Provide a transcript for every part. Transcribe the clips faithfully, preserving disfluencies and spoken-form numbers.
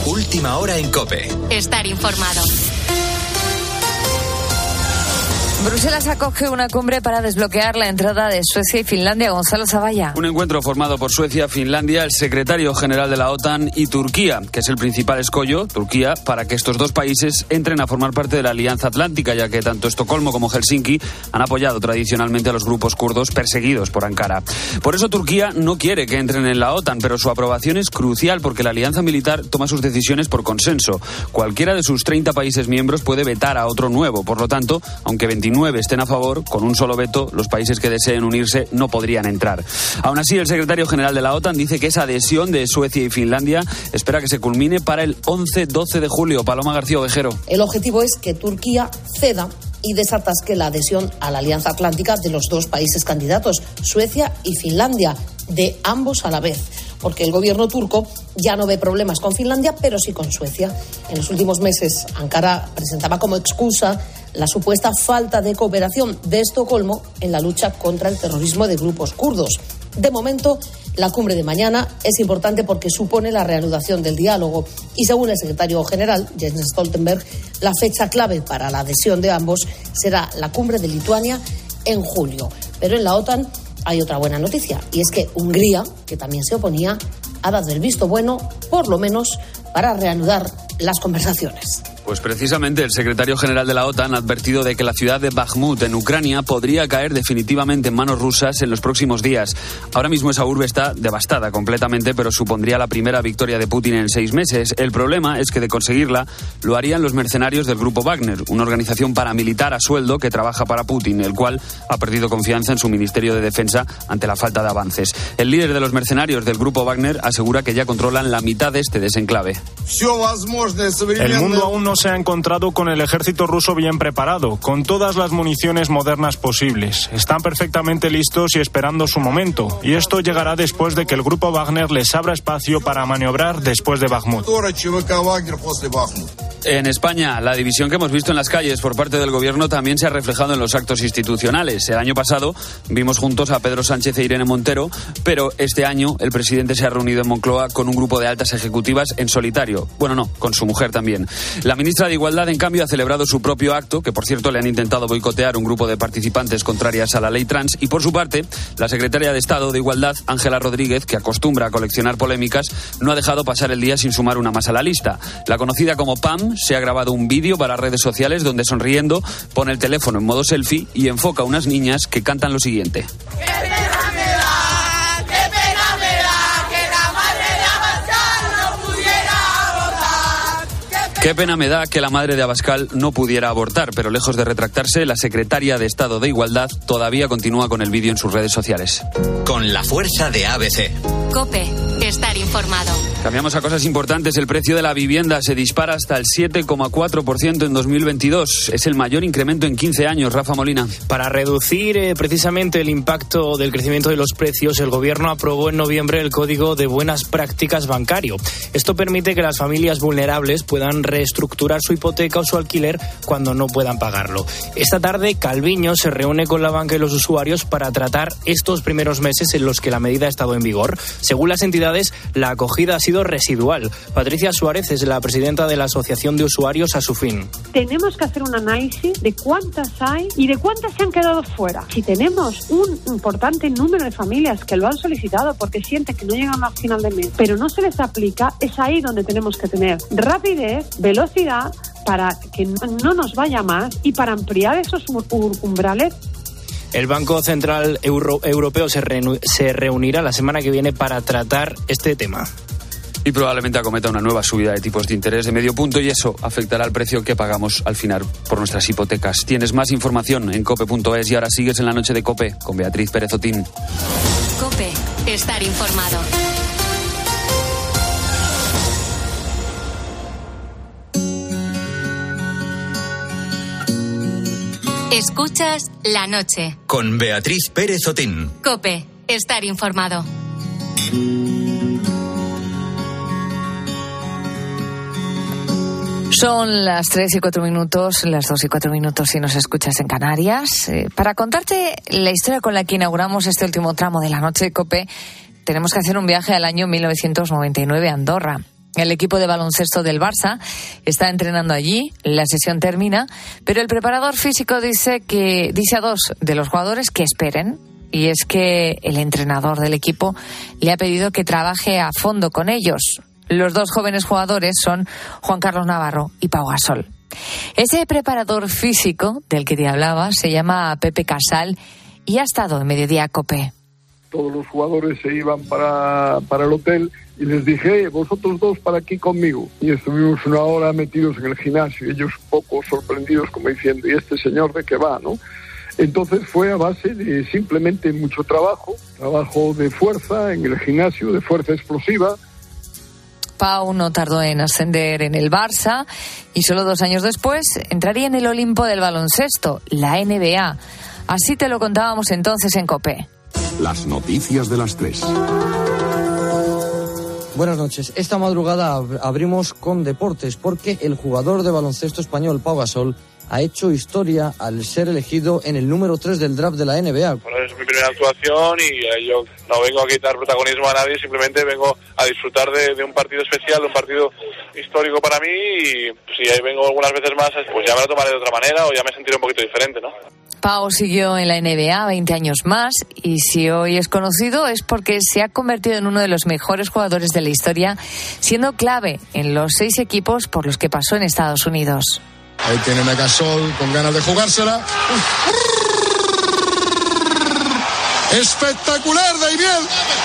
Última hora en COPE. Estar informado. Bruselas acoge una cumbre para desbloquear la entrada de Suecia y Finlandia. Gonzalo Zavalla. Un encuentro formado por Suecia, Finlandia, el secretario general de la OTAN y Turquía, que es el principal escollo, Turquía, para que estos dos países entren a formar parte de la Alianza Atlántica, ya que tanto Estocolmo como Helsinki han apoyado tradicionalmente a los grupos kurdos perseguidos por Ankara. Por eso Turquía no quiere que entren en la OTAN, pero su aprobación es crucial porque la alianza militar toma sus decisiones por consenso. Cualquiera de sus treinta países miembros puede vetar a otro nuevo. Por lo tanto, aunque veintinueve estén a favor, con un solo veto, los países que deseen unirse no podrían entrar. Aún así, el secretario general de la OTAN dice que esa adhesión de Suecia y Finlandia espera que se culmine para el once doce de julio. Paloma García Ovejero. El objetivo es que Turquía ceda y desatasque la adhesión a la Alianza Atlántica de los dos países candidatos, Suecia y Finlandia, de ambos a la vez, porque el gobierno turco ya no ve problemas con Finlandia, pero sí con Suecia. En los últimos meses, Ankara presentaba como excusa la supuesta falta de cooperación de Estocolmo en la lucha contra el terrorismo de grupos kurdos. De momento, la cumbre de mañana es importante porque supone la reanudación del diálogo y, según el secretario general, Jens Stoltenberg, la fecha clave para la adhesión de ambos será la cumbre de Lituania en julio. Pero en la OTAN hay otra buena noticia, y es que Hungría, que también se oponía, ha dado el visto bueno, por lo menos, para reanudar las conversaciones. Pues precisamente el secretario general de la OTAN ha advertido de que la ciudad de Bakhmut, en Ucrania, podría caer definitivamente en manos rusas en los próximos días. Ahora mismo esa urbe está devastada completamente, pero supondría la primera victoria de Putin en seis meses. El problema es que de conseguirla lo harían los mercenarios del grupo Wagner, una organización paramilitar a sueldo que trabaja para Putin, el cual ha perdido confianza en su Ministerio de Defensa ante la falta de avances. El líder de los mercenarios del grupo Wagner asegura que ya controlan la mitad de este desenclave. El mundo aún no se ha encontrado con el ejército ruso bien preparado, con todas las municiones modernas posibles. Están perfectamente listos y esperando su momento. Y esto llegará después de que el grupo Wagner les abra espacio para maniobrar después de Bakhmut. En España, la división que hemos visto en las calles por parte del gobierno también se ha reflejado en los actos institucionales. El año pasado vimos juntos a Pedro Sánchez e Irene Montero, pero este año el presidente se ha reunido en Moncloa con un grupo de altas ejecutivas en solitario. Bueno, no, con su mujer también. La ministra de Igualdad, en cambio, ha celebrado su propio acto, que por cierto le han intentado boicotear un grupo de participantes contrarias a la ley trans, y por su parte, la secretaria de Estado de Igualdad, Ángela Rodríguez, que acostumbra a coleccionar polémicas, no ha dejado pasar el día sin sumar una más a la lista. La conocida como Pam se ha grabado un vídeo para redes sociales donde, sonriendo, pone el teléfono en modo selfie y enfoca a unas niñas que cantan lo siguiente. Qué pena me da que la madre de Abascal no pudiera abortar, pero lejos de retractarse, la secretaria de Estado de Igualdad todavía continúa con el vídeo en sus redes sociales. Con la fuerza de A B C. COPE, estar informado. Cambiamos a cosas importantes. El precio de la vivienda se dispara hasta el siete coma cuatro por ciento en dos mil veintidós. Es el mayor incremento en quince años. Rafa Molina. Para reducir eh, precisamente el impacto del crecimiento de los precios, el Gobierno aprobó en noviembre el Código de Buenas Prácticas Bancario. Esto permite que las familias vulnerables puedan reestructurar su hipoteca o su alquiler cuando no puedan pagarlo. Esta tarde, Calviño se reúne con la banca y los usuarios para tratar estos primeros meses en los que la medida ha estado en vigor. Según las entidades, la acogida ha sido residual. Patricia Suárez es la presidenta de la Asociación de Usuarios Asufin. Tenemos que hacer un análisis de cuántas hay y de cuántas se han quedado fuera. Si tenemos un importante número de familias que lo han solicitado porque sienten que no llegan al final del mes, pero no se les aplica, es ahí donde tenemos que tener rapidez, velocidad, para que no nos vaya más y para ampliar esos umbrales. El Banco Central Euro- Europeo se, reunu- se reunirá la semana que viene para tratar este tema. Y probablemente acometa una nueva subida de tipos de interés de medio punto, y eso afectará al precio que pagamos al final por nuestras hipotecas. Tienes más información en cope punto es y ahora sigues en la noche de COPE con Beatriz Pérez Otín. COPE, estar informado. Escuchas La Noche. Con Beatriz Pérez Otín. COPE, estar informado. Son las tres y cuatro minutos, las dos y cuatro minutos si nos escuchas en Canarias. Eh, para contarte la historia con la que inauguramos este último tramo de La Noche de COPE, tenemos que hacer un viaje al año mil novecientos noventa y nueve a Andorra. El equipo de baloncesto del Barça está entrenando allí, la sesión termina, pero el preparador físico dice que dice a dos de los jugadores que esperen, y es que el entrenador del equipo le ha pedido que trabaje a fondo con ellos. Los dos jóvenes jugadores son Juan Carlos Navarro y Pau Gasol. Ese preparador físico del que te hablaba se llama Pepe Casal y ha estado en Mediodía COPE. Todos los jugadores se iban para, para el hotel y les dije, eh, vosotros dos para aquí conmigo. Y estuvimos una hora metidos en el gimnasio, ellos un poco sorprendidos como diciendo, ¿y este señor de qué va, no? Entonces fue a base de simplemente mucho trabajo, trabajo de fuerza en el gimnasio, de fuerza explosiva. Pau no tardó en ascender en el Barça y solo dos años después entraría en el Olimpo del baloncesto, la N B A. Así te lo contábamos entonces en COPE. Las noticias de las tres. Buenas noches. Esta madrugada ab- abrimos con deportes porque el jugador de baloncesto español Pau Gasol ha hecho historia al ser elegido en el número tres del draft de la N B A. Bueno, es mi primera actuación y eh, yo no vengo a quitar protagonismo a nadie, simplemente vengo a disfrutar de, de un partido especial, de un partido histórico para mí y si ahí vengo algunas veces más, pues ya me lo tomaré de otra manera o ya me sentiré un poquito diferente, ¿no? Pau siguió en la N B A veinte años más y si hoy es conocido es porque se ha convertido en uno de los mejores jugadores de la historia, siendo clave en los seis equipos por los que pasó en Estados Unidos. Ahí tienen a Gasol con ganas de jugársela. Espectacular, Daimiel.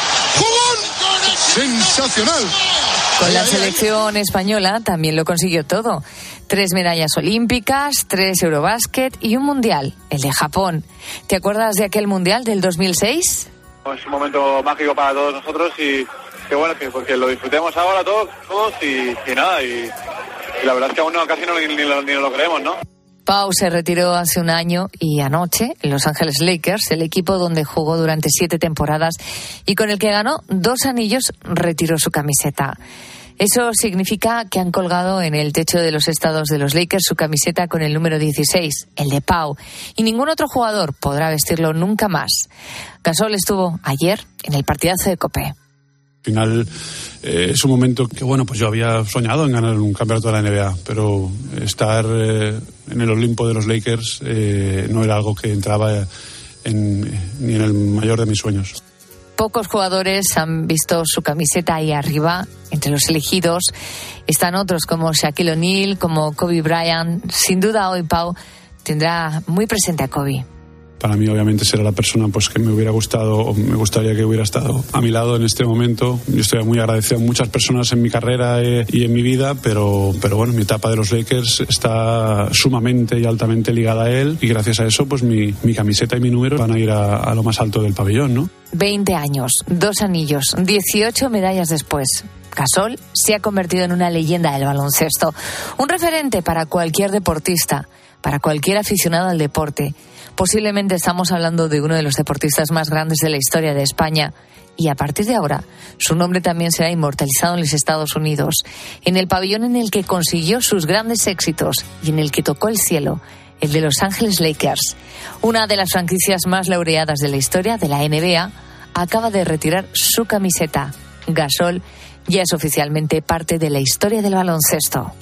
¡Jugón! Sensacional. Con la selección española también lo consiguió todo. Tres medallas olímpicas, tres Eurobásquet y un mundial, el de Japón. ¿Te acuerdas de aquel mundial del dos mil seis? Es un momento mágico para todos nosotros y que bueno, que porque lo disfrutemos ahora todos, todos y, y nada, y, y la verdad es que aún no, casi no, ni, ni, lo, ni lo creemos, ¿no? Pau se retiró hace un año y anoche Los Ángeles Lakers, el equipo donde jugó durante siete temporadas y con el que ganó dos anillos, retiró su camiseta. Eso significa que han colgado en el techo de los estados de los Lakers su camiseta con el número dieciséis, el de Pau, y ningún otro jugador podrá vestirlo nunca más. Gasol estuvo ayer en el partidazo de COPE. Al final eh, es un momento que, bueno, pues yo había soñado en ganar un campeonato de la N B A, pero estar eh, en el Olimpo de los Lakers eh, no era algo que entraba en, ni en el mayor de mis sueños. Pocos jugadores han visto su camiseta ahí arriba. Entre los elegidos están otros como Shaquille O'Neal, como Kobe Bryant. Sin duda hoy Pau tendrá muy presente a Kobe. Para mí, obviamente, será la persona pues que me hubiera gustado o me gustaría que hubiera estado a mi lado en este momento. Yo estoy muy agradecido a muchas personas en mi carrera eh, y en mi vida, pero, pero bueno, mi etapa de los Lakers está sumamente y altamente ligada a él y gracias a eso, pues mi, mi camiseta y mi número van a ir a, a lo más alto del pabellón, ¿no? veinte años, dos anillos, dieciocho medallas después. Gasol se ha convertido en una leyenda del baloncesto, un referente para cualquier deportista, para cualquier aficionado al deporte. Posiblemente estamos hablando de uno de los deportistas más grandes de la historia de España y a partir de ahora su nombre también será inmortalizado en los Estados Unidos, en el pabellón en el que consiguió sus grandes éxitos y en el que tocó el cielo, el de Los Ángeles Lakers. Una de las franquicias más laureadas de la historia de la N B A acaba de retirar su camiseta. Gasol ya es oficialmente parte de la historia del baloncesto.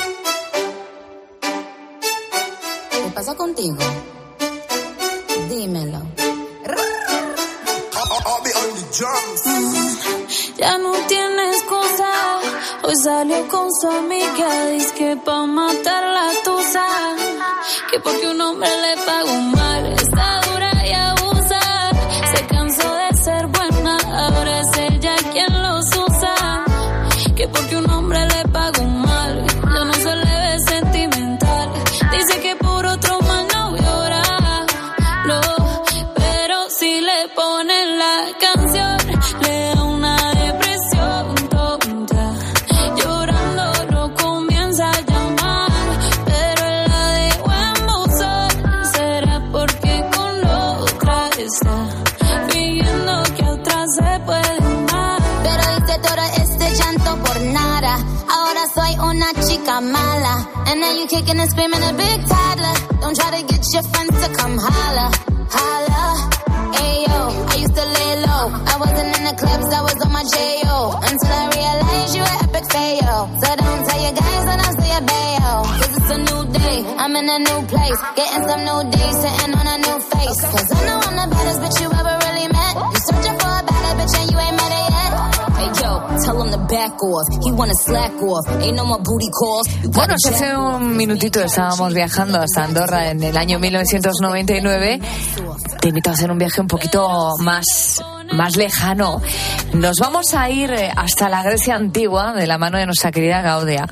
¿Qué pasa contigo? Dímelo. Ya no tienes cosa. Hoy salió con su amiga. Dice que pa' matar la tusa. Que porque un hombre le pagó mal. Está dura y abusa. Se cansó de ser buena. Ahora es ella quien los usa. Que porque un hombre le pagó mal. Ya no se le ve sentimental. Dice que por otro mal no llora. No, pero si le ponen la canción, le da una depresión tonta. Llorando lo comienza a llamar, pero él la dejó en buzón. Será porque con la otra está fingiendo que a otra se puede amar. Pero hice todo este llanto por nada. Ahora soy una chica mala. And now you kicking and screaming a big toddler. Don't try to get your friends to come holla, holla. Ayo, I used to lay low. I wasn't in the clubs, I was on my J O. Until I realized you were epic fail. So don't tell your guys when I say a bail. Cause it's a new day, I'm in a new place. Getting some new days, sitting on a new face. Cause I know I'm the baddest bitch you ever really met. You searching for a better bitch and you ain't met it yet. Hey yo, tell him to back off. He wanna slack off. Ain't no more booty calls. Bueno, hace un minutito estábamos viajando hasta Andorra en el año mil novecientos noventa y nueve. Te invito a hacer un viaje un poquito más, más lejano. Nos vamos a ir hasta la Grecia antigua de la mano de nuestra querida Gaudia.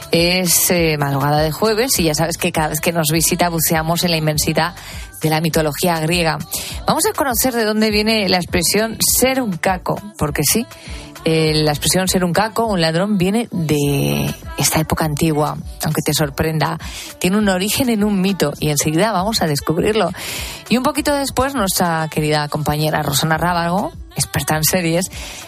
Es eh, madrugada de jueves y ya sabes que cada vez que nos visita buceamos en la inmensidad de la mitología griega. Vamos a conocer de dónde viene la expresión ser un caco, porque sí, eh, la expresión ser un caco, un ladrón, viene de esta época antigua, aunque te sorprenda. Tiene un origen en un mito y enseguida vamos a descubrirlo. Y un poquito después nuestra querida compañera Rosana Rábago, experta en series,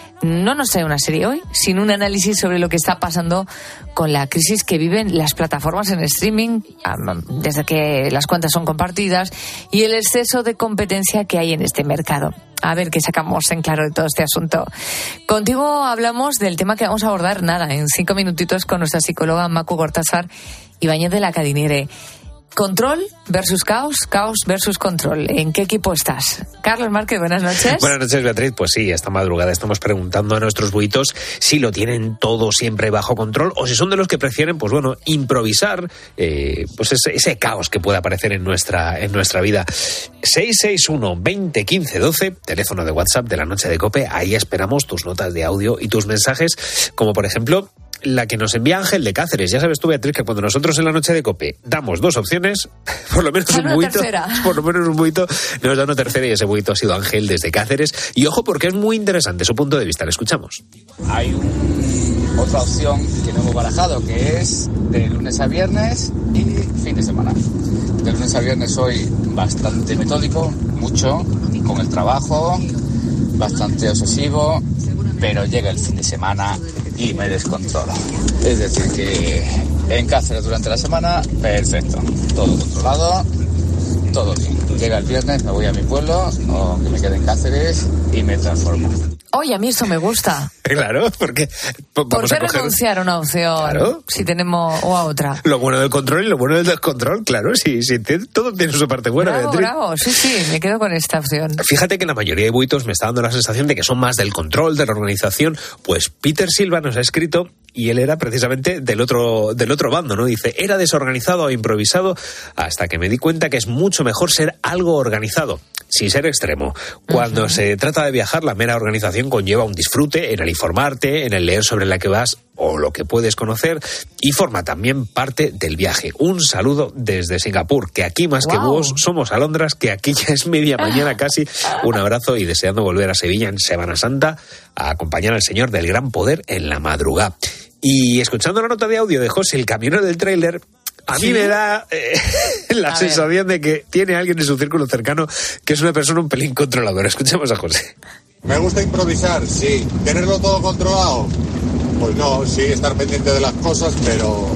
no nos trae una serie hoy, sino un análisis sobre lo que está pasando con la crisis que viven las plataformas en streaming, desde que las cuentas son compartidas, y el exceso de competencia que hay en este mercado. A ver qué sacamos en claro de todo este asunto. Contigo hablamos del tema que vamos a abordar, nada, en cinco minutitos con nuestra psicóloga Macu Gortázar Ibáñez de la Cadinere. Control versus caos, caos versus control. ¿En qué equipo estás? Carlos Márquez, buenas noches. Buenas noches, Beatriz. Pues sí, esta madrugada estamos preguntando a nuestros buitos si lo tienen todo siempre bajo control o si son de los que prefieren, pues bueno, improvisar eh, pues ese, ese caos que puede aparecer en nuestra, en nuestra vida. seis seis uno, veinte, quince, doce, teléfono de WhatsApp de la Noche de COPE. Ahí esperamos tus notas de audio y tus mensajes, como por ejemplo la que nos envía Ángel de Cáceres. Ya sabes tú, Beatriz, que cuando nosotros en la Noche de COPE damos dos opciones, por lo menos un buito, por lo menos un buito, nos da una tercera, y ese buito ha sido Ángel desde Cáceres. Y ojo, porque es muy interesante su punto de vista. Le escuchamos. Hay un, otra opción que no hemos barajado, que es de lunes a viernes y fin de semana. De lunes a viernes soy bastante metódico, mucho, con el trabajo, bastante obsesivo, pero llega el fin de semana y me descontrolo. Es decir, que en Cáceres durante la semana, perfecto, todo controlado, todo bien. Llega el viernes, me voy a mi pueblo, o que me quede en Cáceres y me transformo. Oye, a mí esto me gusta. Claro, porque vamos ¿Por qué a coger... renunciar a una opción, claro, si tenemos, o a otra? Lo bueno del control y lo bueno del descontrol, claro, sí, sí, todo tiene su parte buena. Bravo, Beatriz. bravo, sí, sí, me quedo con esta opción. Fíjate que la mayoría de buitos me está dando la sensación de que son más del control, de la organización. Pues Peter Silva nos ha escrito, y él era precisamente del otro, del otro bando, ¿no? Dice, era desorganizado e improvisado hasta que me di cuenta que es mucho mejor ser algo organizado, sin ser extremo. Cuando uh-huh. se trata de viajar, la mera organización conlleva un disfrute en el informarte, en el leer sobre la que vas o lo que puedes conocer, y forma también parte del viaje. Un saludo desde Singapur, que aquí más wow. que búhos somos alondras, que aquí ya es media mañana casi. Un abrazo y deseando volver a Sevilla en Semana Santa a acompañar al Señor del Gran Poder en la madrugada. Y escuchando la nota de audio de José, el camionero del tráiler, a ¿Sí? mí me da eh, la a sensación ver. de que tiene alguien en su círculo cercano que es una persona un pelín controladora. Escuchemos a José. Me gusta improvisar, sí. ¿Tenerlo todo controlado? Pues no, sí, estar pendiente de las cosas, pero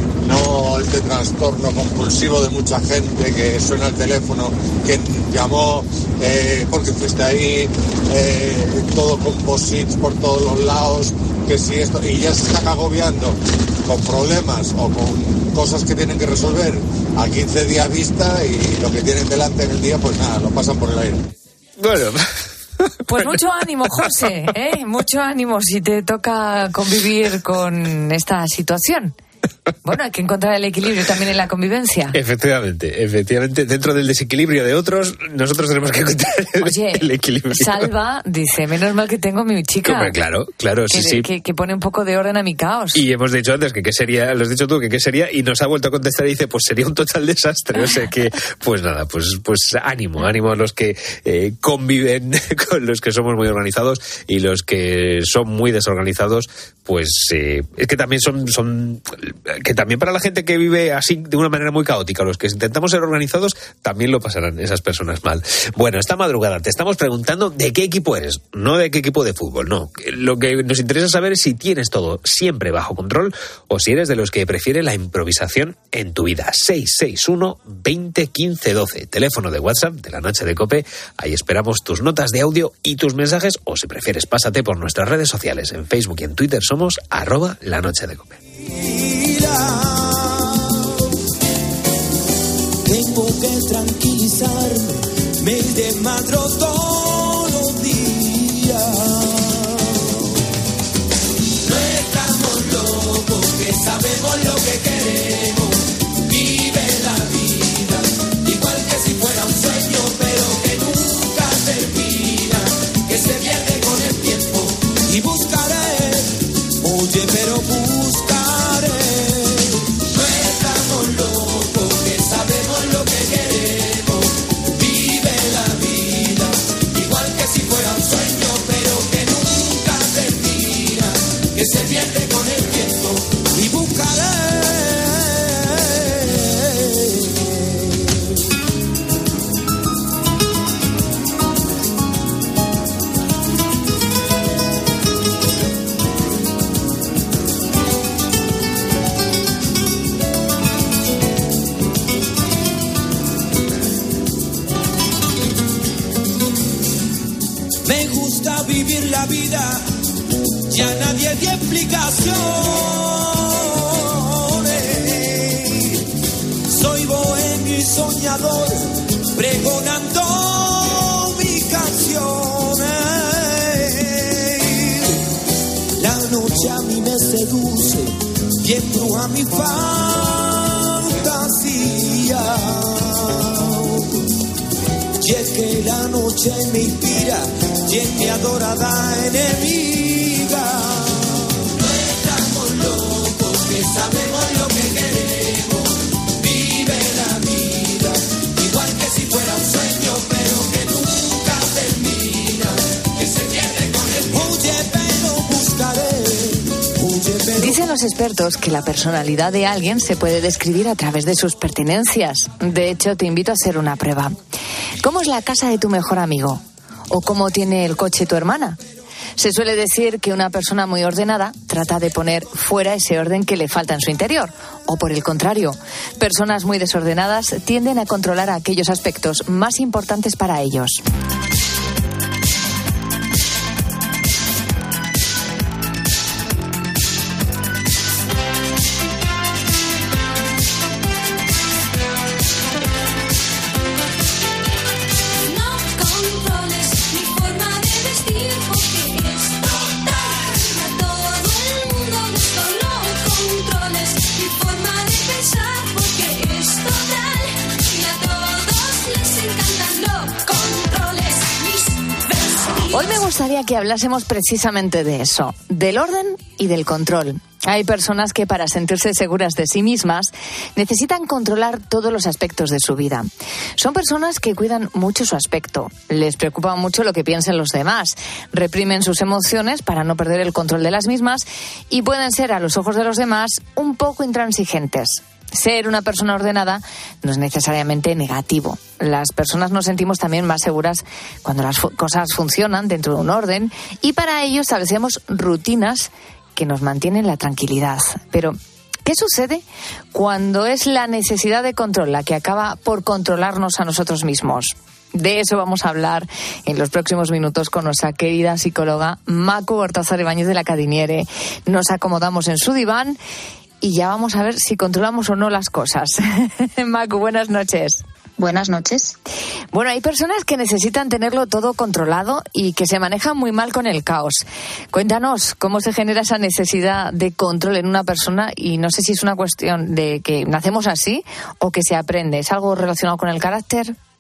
no este trastorno compulsivo de mucha gente que suena el teléfono, que llamó, eh, porque fuiste ahí, eh, todo con posits por todos los lados, que si esto, y ya se están agobiando con problemas o con cosas que tienen que resolver a quince días vista, y lo que tienen delante en el día, pues nada, lo pasan por el aire. Bueno... Pues mucho ánimo, José, ¿eh? Mucho ánimo si te toca convivir con esta situación. Bueno, hay que encontrar el equilibrio también en la convivencia. Efectivamente, efectivamente. Dentro del desequilibrio de otros, nosotros tenemos que encontrar el, Oye, el equilibrio. Salva dice, menos mal que tengo a mi chica. Hombre, claro, claro, que, sí, sí. Que, que pone un poco de orden a mi caos. Y hemos dicho antes que qué sería, lo has dicho tú, que qué sería, y nos ha vuelto a contestar y dice, pues sería un total desastre. O sea que, pues nada, pues, pues ánimo, ánimo a los que eh, conviven con los que somos muy organizados, y los que son muy desorganizados, pues eh, es que también son, son que también para la gente que vive así de una manera muy caótica, los que intentamos ser organizados, también lo pasarán esas personas mal. Bueno, esta madrugada te estamos preguntando de qué equipo eres, no de qué equipo de fútbol, no. Lo que nos interesa saber es si tienes todo siempre bajo control o si eres de los que prefiere la improvisación en tu vida. seis seis uno, veinte, quince, doce, teléfono de WhatsApp de La Noche de COPE. Ahí esperamos tus notas de audio y tus mensajes, o si prefieres, pásate por nuestras redes sociales. En Facebook y en Twitter somos arroba La Noche de COPE. Tengo que tranquilizarme, me desmadro todos los días. No estamos locos, que sabemos lo que queremos. Vive la vida, igual que si fuera un sueño, pero que nunca termina, que se pierde con el tiempo. Y buscaré, oye, pero buscaré. No estamos locos, que sabemos lo que queremos. Vive la vida, igual que si fuera un sueño, pero que nunca termina, que se pierde con el tiempo. Y buscaré. Me gusta vivir la vida, ya nadie dio explicaciones. Soy bohemio y soñador, pregonando mis canciones. La noche a mí me seduce y embruja mi fantasía. Y es que la noche me inspira y es mi adorada enemiga. No estamos locos, que sabemos lo que queremos. Vive la vida, igual que si fuera un sueño, pero que nunca termina, que se pierde con el tiempo. Oye, pero buscaré. Oye, pero... Dicen los expertos que la personalidad de alguien se puede describir a través de sus pertenencias. De hecho, te invito a hacer una prueba. ¿Cómo es la casa de tu mejor amigo? ¿O cómo tiene el coche tu hermana? Se suele decir que una persona muy ordenada trata de poner fuera ese orden que le falta en su interior. O por el contrario, personas muy desordenadas tienden a controlar aquellos aspectos más importantes para ellos. Hoy me gustaría que hablásemos precisamente de eso, del orden y del control. Hay personas que para sentirse seguras de sí mismas necesitan controlar todos los aspectos de su vida. Son personas que cuidan mucho su aspecto, les preocupa mucho lo que piensen los demás, reprimen sus emociones para no perder el control de las mismas y pueden ser a los ojos de los demás un poco intransigentes. Ser una persona ordenada no es necesariamente negativo. Las personas nos sentimos también más seguras cuando las fu- cosas funcionan dentro de un orden y para ello establecemos rutinas que nos mantienen la tranquilidad. Pero, ¿qué sucede cuando es la necesidad de control la que acaba por controlarnos a nosotros mismos? De eso vamos a hablar en los próximos minutos con nuestra querida psicóloga Macu Hortázar Ibáñez de la Cadiniere. Nos acomodamos en su diván y ya vamos a ver si controlamos o no las cosas. Macu, buenas noches. Buenas noches. Bueno, hay personas que necesitan tenerlo todo controlado y que se manejan muy mal con el caos. Cuéntanos cómo se genera esa necesidad de control en una persona y no sé si es una cuestión de que nacemos así o que se aprende. ¿Es algo relacionado con el carácter?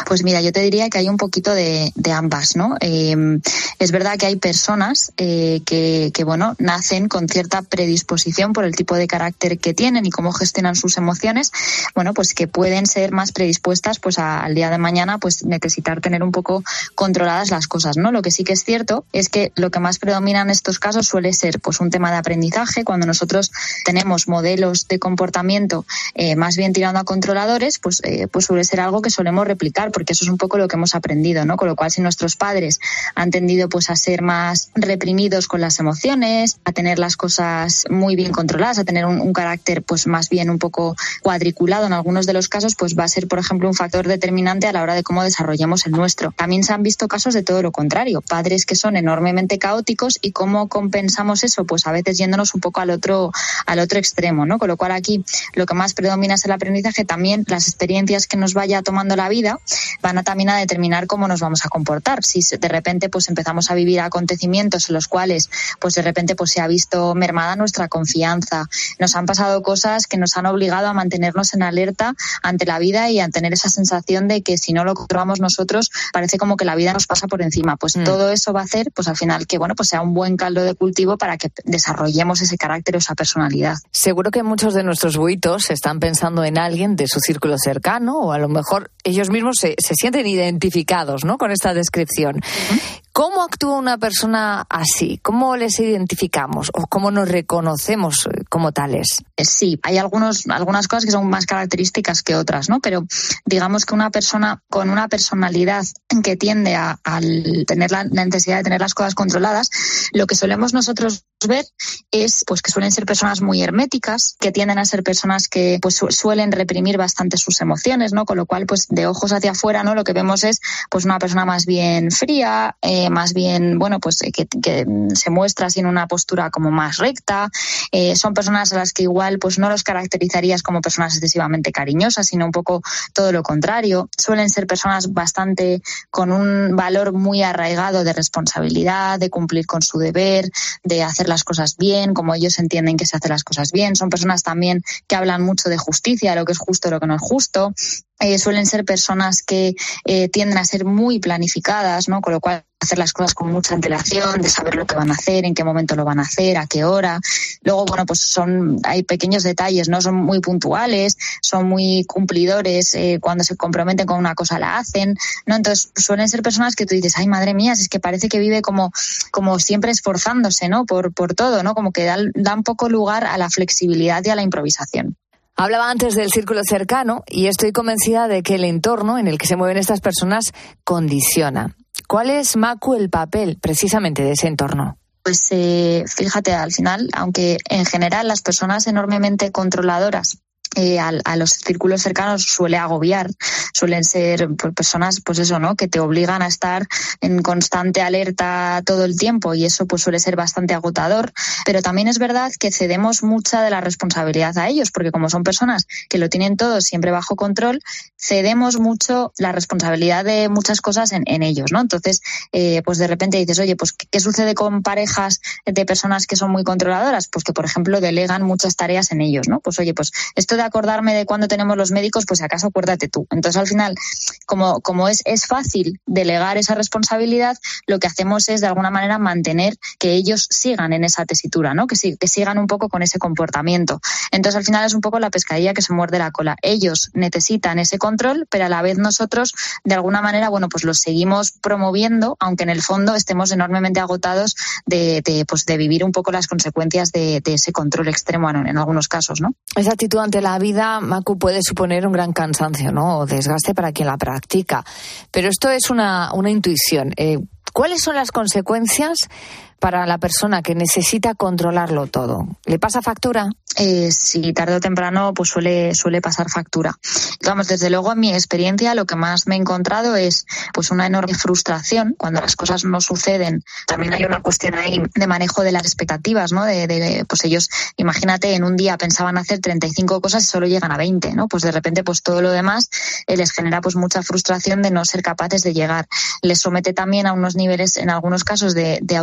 Pues mira, yo te diría que hay un poquito de, de ambas, ¿no? Eh, es verdad que hay personas eh, que, que, bueno, nacen con cierta predisposición por el tipo de carácter que tienen y cómo gestionan sus emociones, bueno, pues que pueden ser más predispuestas pues a, al día de mañana pues necesitar tener un poco controladas las cosas, ¿no? Lo que sí que es cierto es que lo que más predomina en estos casos suele ser pues un tema de aprendizaje. Cuando nosotros tenemos modelos de comportamiento eh, más bien tirando a controladores, pues, eh, pues suele ser algo que solemos replicar, porque eso es un poco lo que hemos aprendido, ¿no? Con lo cual, si nuestros padres han tendido pues a ser más reprimidos con las emociones, a tener las cosas muy bien controladas, a tener un, un carácter pues más bien un poco cuadriculado en algunos de los casos, pues va a ser, por ejemplo, un factor determinante a la hora de cómo desarrollemos el nuestro. También se han visto casos de todo lo contrario, padres que son enormemente caóticos, y cómo compensamos eso, pues a veces yéndonos un poco al otro al otro extremo, ¿no? Con lo cual aquí lo que más predomina es el aprendizaje. También las experiencias que nos vaya tomando la vida van a también a determinar cómo nos vamos a comportar. Si de repente pues empezamos a vivir acontecimientos en los cuales pues de repente pues se ha visto mermada nuestra confianza, nos han pasado cosas que nos han obligado a mantenernos en alerta ante la vida y a tener esa sensación de que si no lo controlamos nosotros parece como que la vida nos pasa por encima, pues mm. todo eso va a hacer pues al final que bueno pues sea un buen caldo de cultivo para que desarrollemos ese carácter o esa personalidad. Seguro que muchos de nuestros buitos están pensando en alguien de su círculo cercano, o a lo mejor ellos mismos se, se sienten identificados, ¿no?, con esta descripción. Uh-huh. ¿Cómo actúa una persona así? ¿Cómo les identificamos o cómo nos reconocemos como tales? Sí, hay algunos, algunas cosas que son más características que otras, ¿no? Pero digamos que una persona con una personalidad que tiende a, a tener la, la necesidad de tener las cosas controladas, lo que solemos nosotros ver es pues que suelen ser personas muy herméticas, que tienden a ser personas que pues su- suelen reprimir bastante sus emociones, ¿no? Con lo cual, pues de ojos hacia afuera, ¿no? Lo que vemos es pues una persona más bien fría, eh, más bien, bueno, pues que, que se muestra así en una postura como más recta. Eh, son personas a las que igual pues no los caracterizarías como personas excesivamente cariñosas, sino un poco todo lo contrario. Suelen ser personas bastante con un valor muy arraigado de responsabilidad, de cumplir con su deber, de hacer las cosas bien, como ellos entienden que se hacen las cosas bien. Son personas también que hablan mucho de justicia, lo que es justo, lo que no es justo. Eh, suelen ser personas que eh, tienden a ser muy planificadas, ¿no? Con lo cual hacer las cosas con mucha antelación, de saber lo que van a hacer, en qué momento lo van a hacer, a qué hora. Luego, bueno, pues son hay pequeños detalles, ¿no? Son muy puntuales, son muy cumplidores, eh, cuando se comprometen con una cosa la hacen, ¿no? Entonces suelen ser personas que tú dices, ay, madre mía, es que parece que vive como, como siempre esforzándose, ¿no? Por, por todo, ¿no? Como que dan, dan poco lugar a la flexibilidad y a la improvisación. Hablaba antes del círculo cercano y estoy convencida de que el entorno en el que se mueven estas personas condiciona. ¿Cuál es, Macu, el papel precisamente de ese entorno? Pues eh, fíjate, al final, aunque en general las personas enormemente controladoras Eh, a, a los círculos cercanos suele agobiar, suelen ser pues, personas, pues eso, ¿no?, que te obligan a estar en constante alerta todo el tiempo, y eso pues suele ser bastante agotador, pero también es verdad que cedemos mucha de la responsabilidad a ellos, porque como son personas que lo tienen todo siempre bajo control, cedemos mucho la responsabilidad de muchas cosas en, en ellos, ¿no? Entonces, eh, pues de repente dices, oye, pues ¿qué sucede con parejas de personas que son muy controladoras? Pues que, por ejemplo, delegan muchas tareas en ellos, ¿no? Pues oye, pues esto de acordarme de cuándo tenemos los médicos, pues si acaso acuérdate tú. Entonces al final, como, como es, es fácil delegar esa responsabilidad, lo que hacemos es de alguna manera mantener que ellos sigan en esa tesitura, ¿no? Que, sí, que sigan un poco con ese comportamiento. Entonces al final es un poco la pescadilla que se muerde la cola. Ellos necesitan ese control, pero a la vez nosotros de alguna manera, bueno, pues los seguimos promoviendo, aunque en el fondo estemos enormemente agotados de, de, pues de vivir un poco las consecuencias de, de ese control extremo en, en algunos casos, ¿no? Esa actitud ante la vida, Macu, puede suponer un gran cansancio, ¿no?, o desgaste para quien la practica. Pero esto es una, una intuición. Eh, ¿Cuáles son las consecuencias para la persona que necesita controlarlo todo? ¿Le pasa factura? Eh, sí, tarde o temprano pues suele suele pasar factura. Vamos, desde luego en mi experiencia lo que más me he encontrado es pues una enorme frustración cuando las cosas no suceden. También hay una cuestión ahí de manejo de las expectativas, ¿no? De, de pues ellos, imagínate, en un día pensaban hacer treinta y cinco cosas y solo llegan a veinte, ¿no? Pues de repente pues todo lo demás eh, les genera pues mucha frustración de no ser capaces de llegar. Les somete también a unos niveles en algunos casos de, de autoexigencia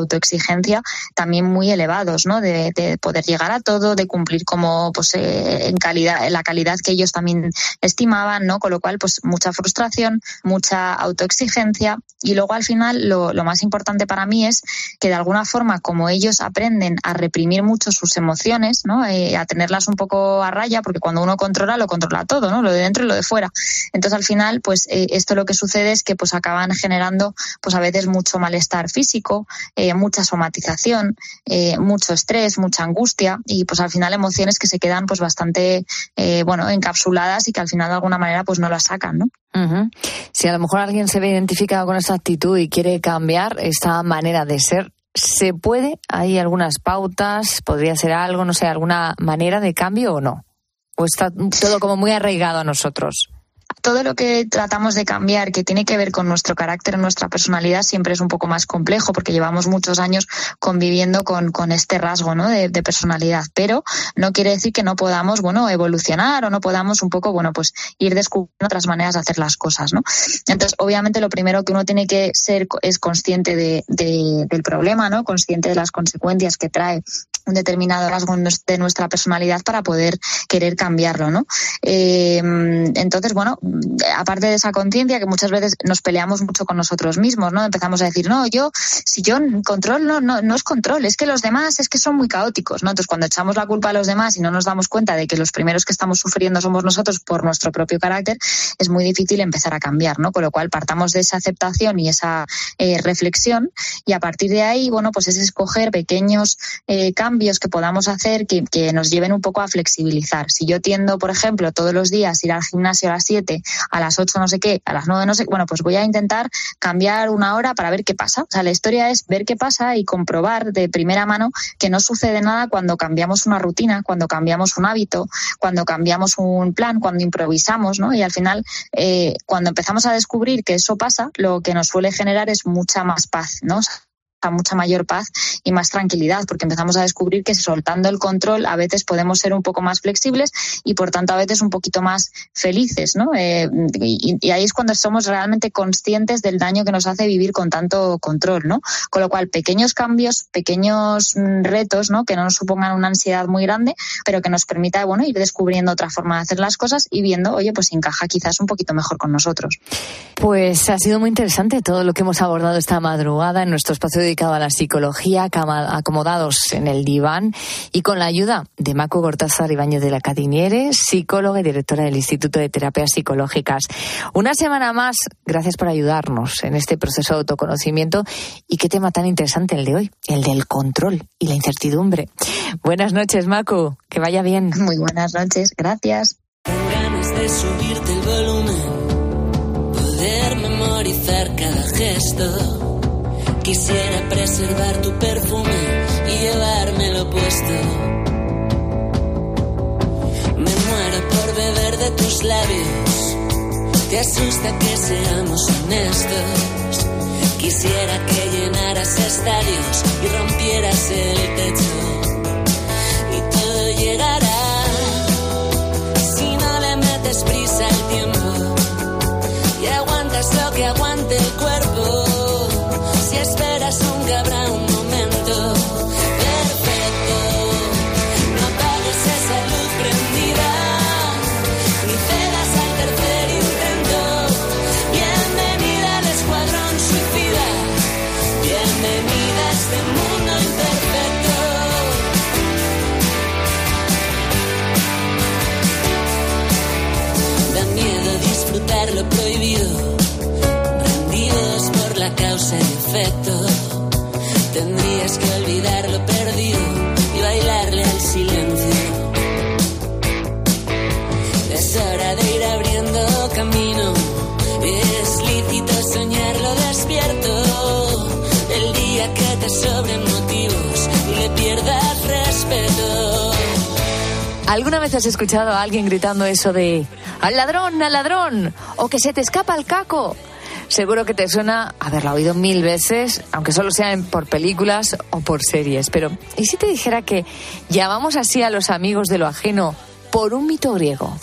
autoexigencia también muy elevados, ¿no? De, de poder llegar a todo, de cumplir como pues eh, en calidad, en la calidad que ellos también estimaban, ¿no? Con lo cual, pues mucha frustración, mucha autoexigencia, y luego al final lo, lo más importante para mí es que de alguna forma, como ellos aprenden a reprimir mucho sus emociones, ¿no? Eh, a tenerlas un poco a raya, porque cuando uno controla, lo controla todo, ¿no? Lo de dentro y lo de fuera. Entonces al final, pues eh, esto lo que sucede es que pues acaban generando pues a veces mucho malestar físico, eh, mucha somatización, eh, mucho estrés, mucha angustia, y pues al final emociones que se quedan pues bastante eh, bueno, encapsuladas y que al final de alguna manera pues no las sacan, ¿no? Uh-huh. Si a lo mejor alguien se ve identificado con esta actitud y quiere cambiar esta manera de ser, ¿se puede? ¿Hay algunas pautas? ¿Podría ser algo, no sé, alguna manera de cambio o no? ¿O está todo como muy arraigado a nosotros? Todo lo que tratamos de cambiar, que tiene que ver con nuestro carácter, nuestra personalidad, siempre es un poco más complejo, porque llevamos muchos años conviviendo con, con este rasgo, ¿no? de, de personalidad. Pero no quiere decir que no podamos, bueno, evolucionar o no podamos un poco, bueno, pues ir descubriendo otras maneras de hacer las cosas, ¿no? Entonces, obviamente, lo primero que uno tiene que ser es consciente de, de, del problema, ¿no? Consciente de las consecuencias que trae un determinado rasgo de nuestra personalidad para poder querer cambiarlo, ¿no? Eh, entonces, bueno, aparte de esa conciencia, que muchas veces nos peleamos mucho con nosotros mismos, ¿no? Empezamos a decir, no, yo, si yo control, no, no, no es control, es que los demás es que son muy caóticos, ¿no? Entonces, cuando echamos la culpa a los demás y no nos damos cuenta de que los primeros que estamos sufriendo somos nosotros por nuestro propio carácter, es muy difícil empezar a cambiar, ¿no? Con lo cual, partamos de esa aceptación y esa eh, reflexión, y a partir de ahí, bueno, pues es escoger pequeños eh, cambios cambios que podamos hacer que, que nos lleven un poco a flexibilizar. Si yo tiendo, por ejemplo, todos los días ir al gimnasio a las siete, a las ocho no sé qué, a las nueve no sé qué, bueno, pues voy a intentar cambiar una hora para ver qué pasa. O sea, la historia es ver qué pasa y comprobar de primera mano que no sucede nada cuando cambiamos una rutina, cuando cambiamos un hábito, cuando cambiamos un plan, cuando improvisamos, ¿no? Y al final, eh, cuando empezamos a descubrir que eso pasa, lo que nos suele generar es mucha más paz, ¿no? O sea, a mucha mayor paz y más tranquilidad, porque empezamos a descubrir que soltando el control a veces podemos ser un poco más flexibles y por tanto a veces un poquito más felices, ¿no? Eh, y, y ahí es cuando somos realmente conscientes del daño que nos hace vivir con tanto control, ¿no? Con lo cual, pequeños cambios, pequeños retos, ¿no? Que no nos supongan una ansiedad muy grande, pero que nos permita, bueno, ir descubriendo otra forma de hacer las cosas y viendo, oye, pues encaja quizás un poquito mejor con nosotros. Pues ha sido muy interesante todo lo que hemos abordado esta madrugada en nuestro espacio de dedicado a la psicología, acomodados en el diván, y con la ayuda de Macu Gortázar Ibáñez de la Cadiniere, psicóloga y directora del Instituto de Terapias Psicológicas. Una semana más, gracias por ayudarnos en este proceso de autoconocimiento, y qué tema tan interesante el de hoy, el del control y la incertidumbre. Buenas noches, Macu, que vaya bien. Muy buenas noches, gracias. Ganas de subirte el volumen, poder memorizar cada gesto. Quisiera preservar tu perfume y llevármelo puesto. Me muero por beber de tus labios. Te asusta que seamos honestos. Quisiera que llenaras estadios y rompieras el techo. Y todo llegará si no le metes prisa al tiempo y aguantas lo que aguante el cuerpo. Si esperas nunca habrá un momento perfecto. No apagues esa luz prendida, ni cedas al tercer intento. Bienvenida al escuadrón suicida, bienvenida a este mundo imperfecto. Da miedo disfrutar lo prohibido, rendidos por la causa y efecto. Tendrías que olvidar lo perdido y bailarle al silencio. Es hora de ir abriendo camino. Es lícito soñarlo despierto. El día que te sobren motivos y le pierdas respeto. ¿Alguna vez has escuchado a alguien gritando eso de ¡al ladrón, al ladrón! O que se te escapa el caco. Seguro que te suena haberla oído mil veces, aunque solo sean por películas o por series. Pero, ¿y si te dijera que llamamos así a los amigos de lo ajeno por un mito griego?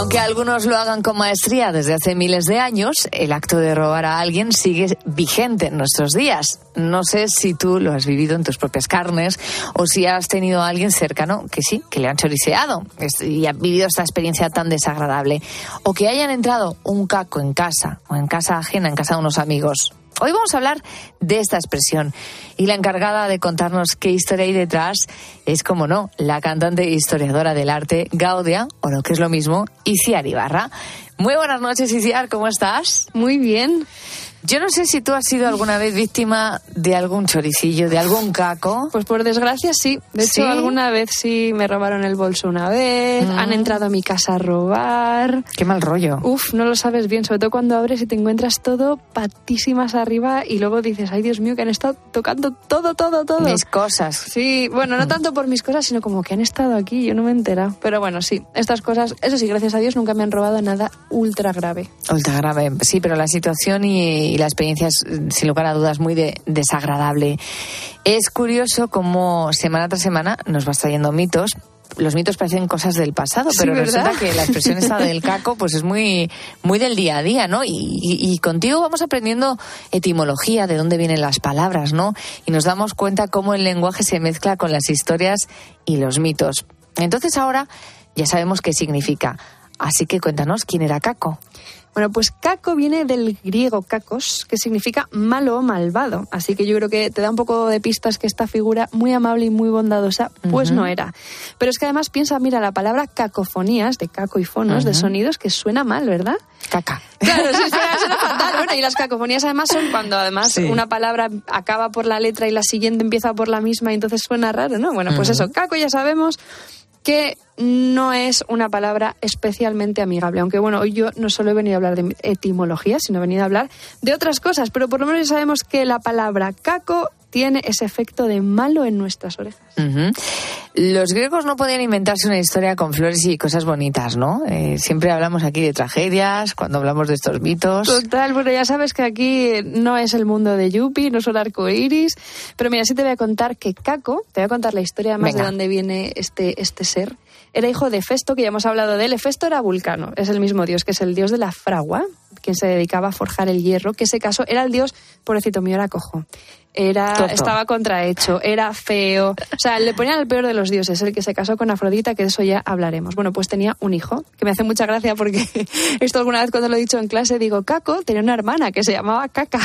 Aunque algunos lo hagan con maestría desde hace miles de años, el acto de robar a alguien sigue vigente en nuestros días. No sé si tú lo has vivido en tus propias carnes o si has tenido a alguien cercano que sí, que le han choriceado y ha vivido esta experiencia tan desagradable. O que hayan entrado un caco en casa o en casa ajena, en casa de unos amigos. Hoy vamos a hablar de esta expresión y la encargada de contarnos qué historia hay detrás es, como no, la cantante e historiadora del arte Gaudia, o lo que es lo mismo, Itziar Ibarra. Muy buenas noches, Itziar, ¿cómo estás? Muy bien. Yo no sé si tú has sido alguna vez víctima de algún choricillo, de algún caco. Pues por desgracia sí. De ¿Sí? hecho, alguna vez sí me robaron el bolso una vez, mm. han entrado a mi casa a robar. Qué mal rollo. Uf, no lo sabes bien, sobre todo cuando abres y te encuentras todo patísimas arriba y luego dices, ay Dios mío, que han estado tocando todo, todo, todo. Mis cosas. Sí, bueno, no tanto por mis cosas, sino como que han estado aquí, yo no me he enterado. Pero bueno, sí, estas cosas, eso sí, gracias a Dios nunca me han robado nada ultra grave. Ultra grave, sí, pero la situación y, y la experiencia es, sin lugar a dudas, muy de, desagradable. Es curioso cómo semana tras semana nos vas trayendo mitos. Los mitos parecen cosas del pasado, pero sí, resulta que la expresión esta del caco pues es muy, muy del día a día, ¿no? Y, y, y contigo vamos aprendiendo etimología, de dónde vienen las palabras, ¿no? Y nos damos cuenta cómo el lenguaje se mezcla con las historias y los mitos. Entonces ahora ya sabemos qué significa. Así que cuéntanos, ¿quién era Caco? Bueno, pues caco viene del griego kakos, que significa malo o malvado. Así que yo creo que te da un poco de pistas que esta figura muy amable y muy bondadosa, pues uh-huh. no era. Pero es que además piensa, mira, la palabra cacofonías, de caco y fonos, uh-huh. de sonidos, que suena mal, ¿verdad? Caca. Claro, sí, suena, suena fatal. Bueno, y las cacofonías además son cuando además sí. una palabra acaba por la letra y la siguiente empieza por la misma y entonces suena raro, ¿no? Bueno, pues uh-huh. eso, caco ya sabemos que no es una palabra especialmente amigable, aunque bueno, hoy yo no solo he venido a hablar de etimología, sino he venido a hablar de otras cosas, pero por lo menos ya sabemos que la palabra caco tiene ese efecto de malo en nuestras orejas. Uh-huh. Los griegos no podían inventarse una historia con flores y cosas bonitas, ¿no? Eh, siempre hablamos aquí de tragedias, cuando hablamos de estos mitos. Total, bueno, ya sabes que aquí no es el mundo de Yuppie, no son arcoíris, pero mira, sí te voy a contar que Caco, te voy a contar la historia más Venga. de dónde viene este, este ser. Era hijo de Hefesto, que ya hemos hablado de él. Hefesto era Vulcano, es el mismo dios, que es el dios de la fragua, quien se dedicaba a forjar el hierro, que ese caso era el dios, pobrecito mío, era cojo. Era, Toto. Estaba contrahecho, era feo, o sea, le ponían el peor de los dioses, el que se casó con Afrodita, que de eso ya hablaremos. Bueno, pues tenía un hijo, que me hace mucha gracia porque esto alguna vez cuando lo he dicho en clase, digo, Caco tenía una hermana que se llamaba Caca.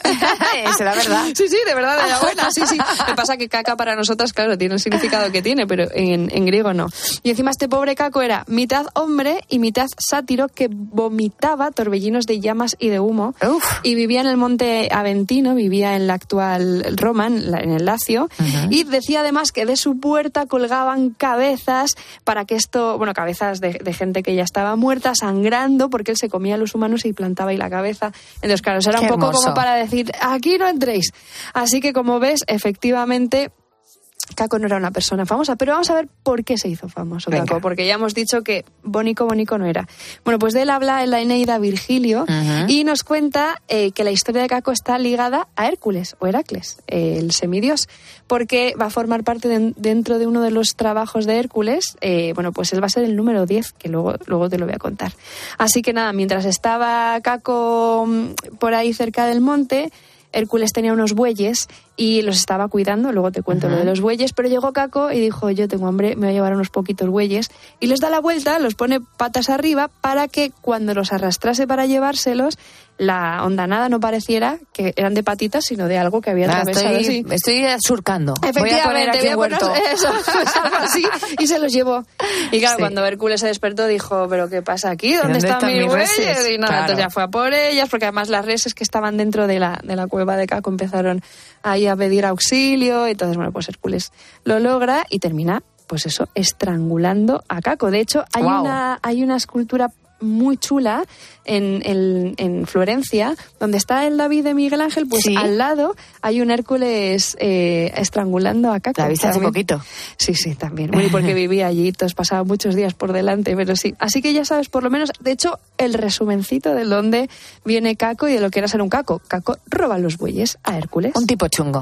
¿Será verdad? Sí, sí, de verdad, de la buena, sí, sí. Me pasa que Caca para nosotras, claro, tiene el significado que tiene, pero en, en griego no. Y encima este pobre Caco era mitad hombre y mitad sátiro que vomitaba torbellinos de llamas y de humo. Uf. Y vivía en el monte Aventino, vivía en la actual Roma, en el Lacio, uh-huh. y decía además que de su puerta colgaban cabezas para que esto, bueno, cabezas de, de gente que ya estaba muerta, sangrando, porque él se comía a los humanos y plantaba ahí la cabeza. Entonces, claro, era Qué un poco hermoso. Como para decir, aquí no entréis. Así que, como ves, efectivamente, Caco no era una persona famosa, pero vamos a ver por qué se hizo famoso Venga. Caco, porque ya hemos dicho que bonico, bonico no era. Bueno, pues de él habla en la Eneida Virgilio uh-huh. y nos cuenta eh, que la historia de Caco está ligada a Hércules o Heracles, eh, el semidios, porque va a formar parte de, dentro de uno de los trabajos de Hércules. Eh, bueno, pues él va a ser el número diez, que luego, luego te lo voy a contar. Así que nada, mientras estaba Caco por ahí cerca del monte, Hércules tenía unos bueyes y los estaba cuidando, luego te cuento uh-huh. lo de los bueyes, pero llegó Caco y dijo, yo tengo hambre, me voy a llevar unos poquitos bueyes, y les da la vuelta, los pone patas arriba para que cuando los arrastrase para llevárselos, la hondanada no pareciera que eran de patitas, sino de algo que había ah, atravesado. Estoy, sí. estoy surcando. Efectivamente, voy a poner aquí un huerto. Eso, pues algo así, y se los llevó. Y claro, sí. cuando Hércules se despertó dijo, ¿pero qué pasa aquí? ¿Dónde, ¿Dónde están, están mis bueyes? Y nada, claro. entonces ya fue a por ellas, porque además las reses que estaban dentro de la, de la cueva de Caco empezaron ahí a pedir auxilio, y entonces, bueno, pues Hércules lo logra y termina, pues eso, estrangulando a Caco. De hecho, hay wow. una hay una escultura muy chula en, en, en Florencia, donde está el David de Miguel Ángel, pues sí. al lado hay un Hércules eh, estrangulando a Caco. ¿La viste hace poquito? Sí, sí, también. Bueno, porque vivía allí, todos pasaban muchos días por delante, pero sí. Así que ya sabes, por lo menos, de hecho, el resumencito de dónde viene Caco y de lo que era ser un Caco. Caco roba los bueyes a Hércules. Un tipo chungo.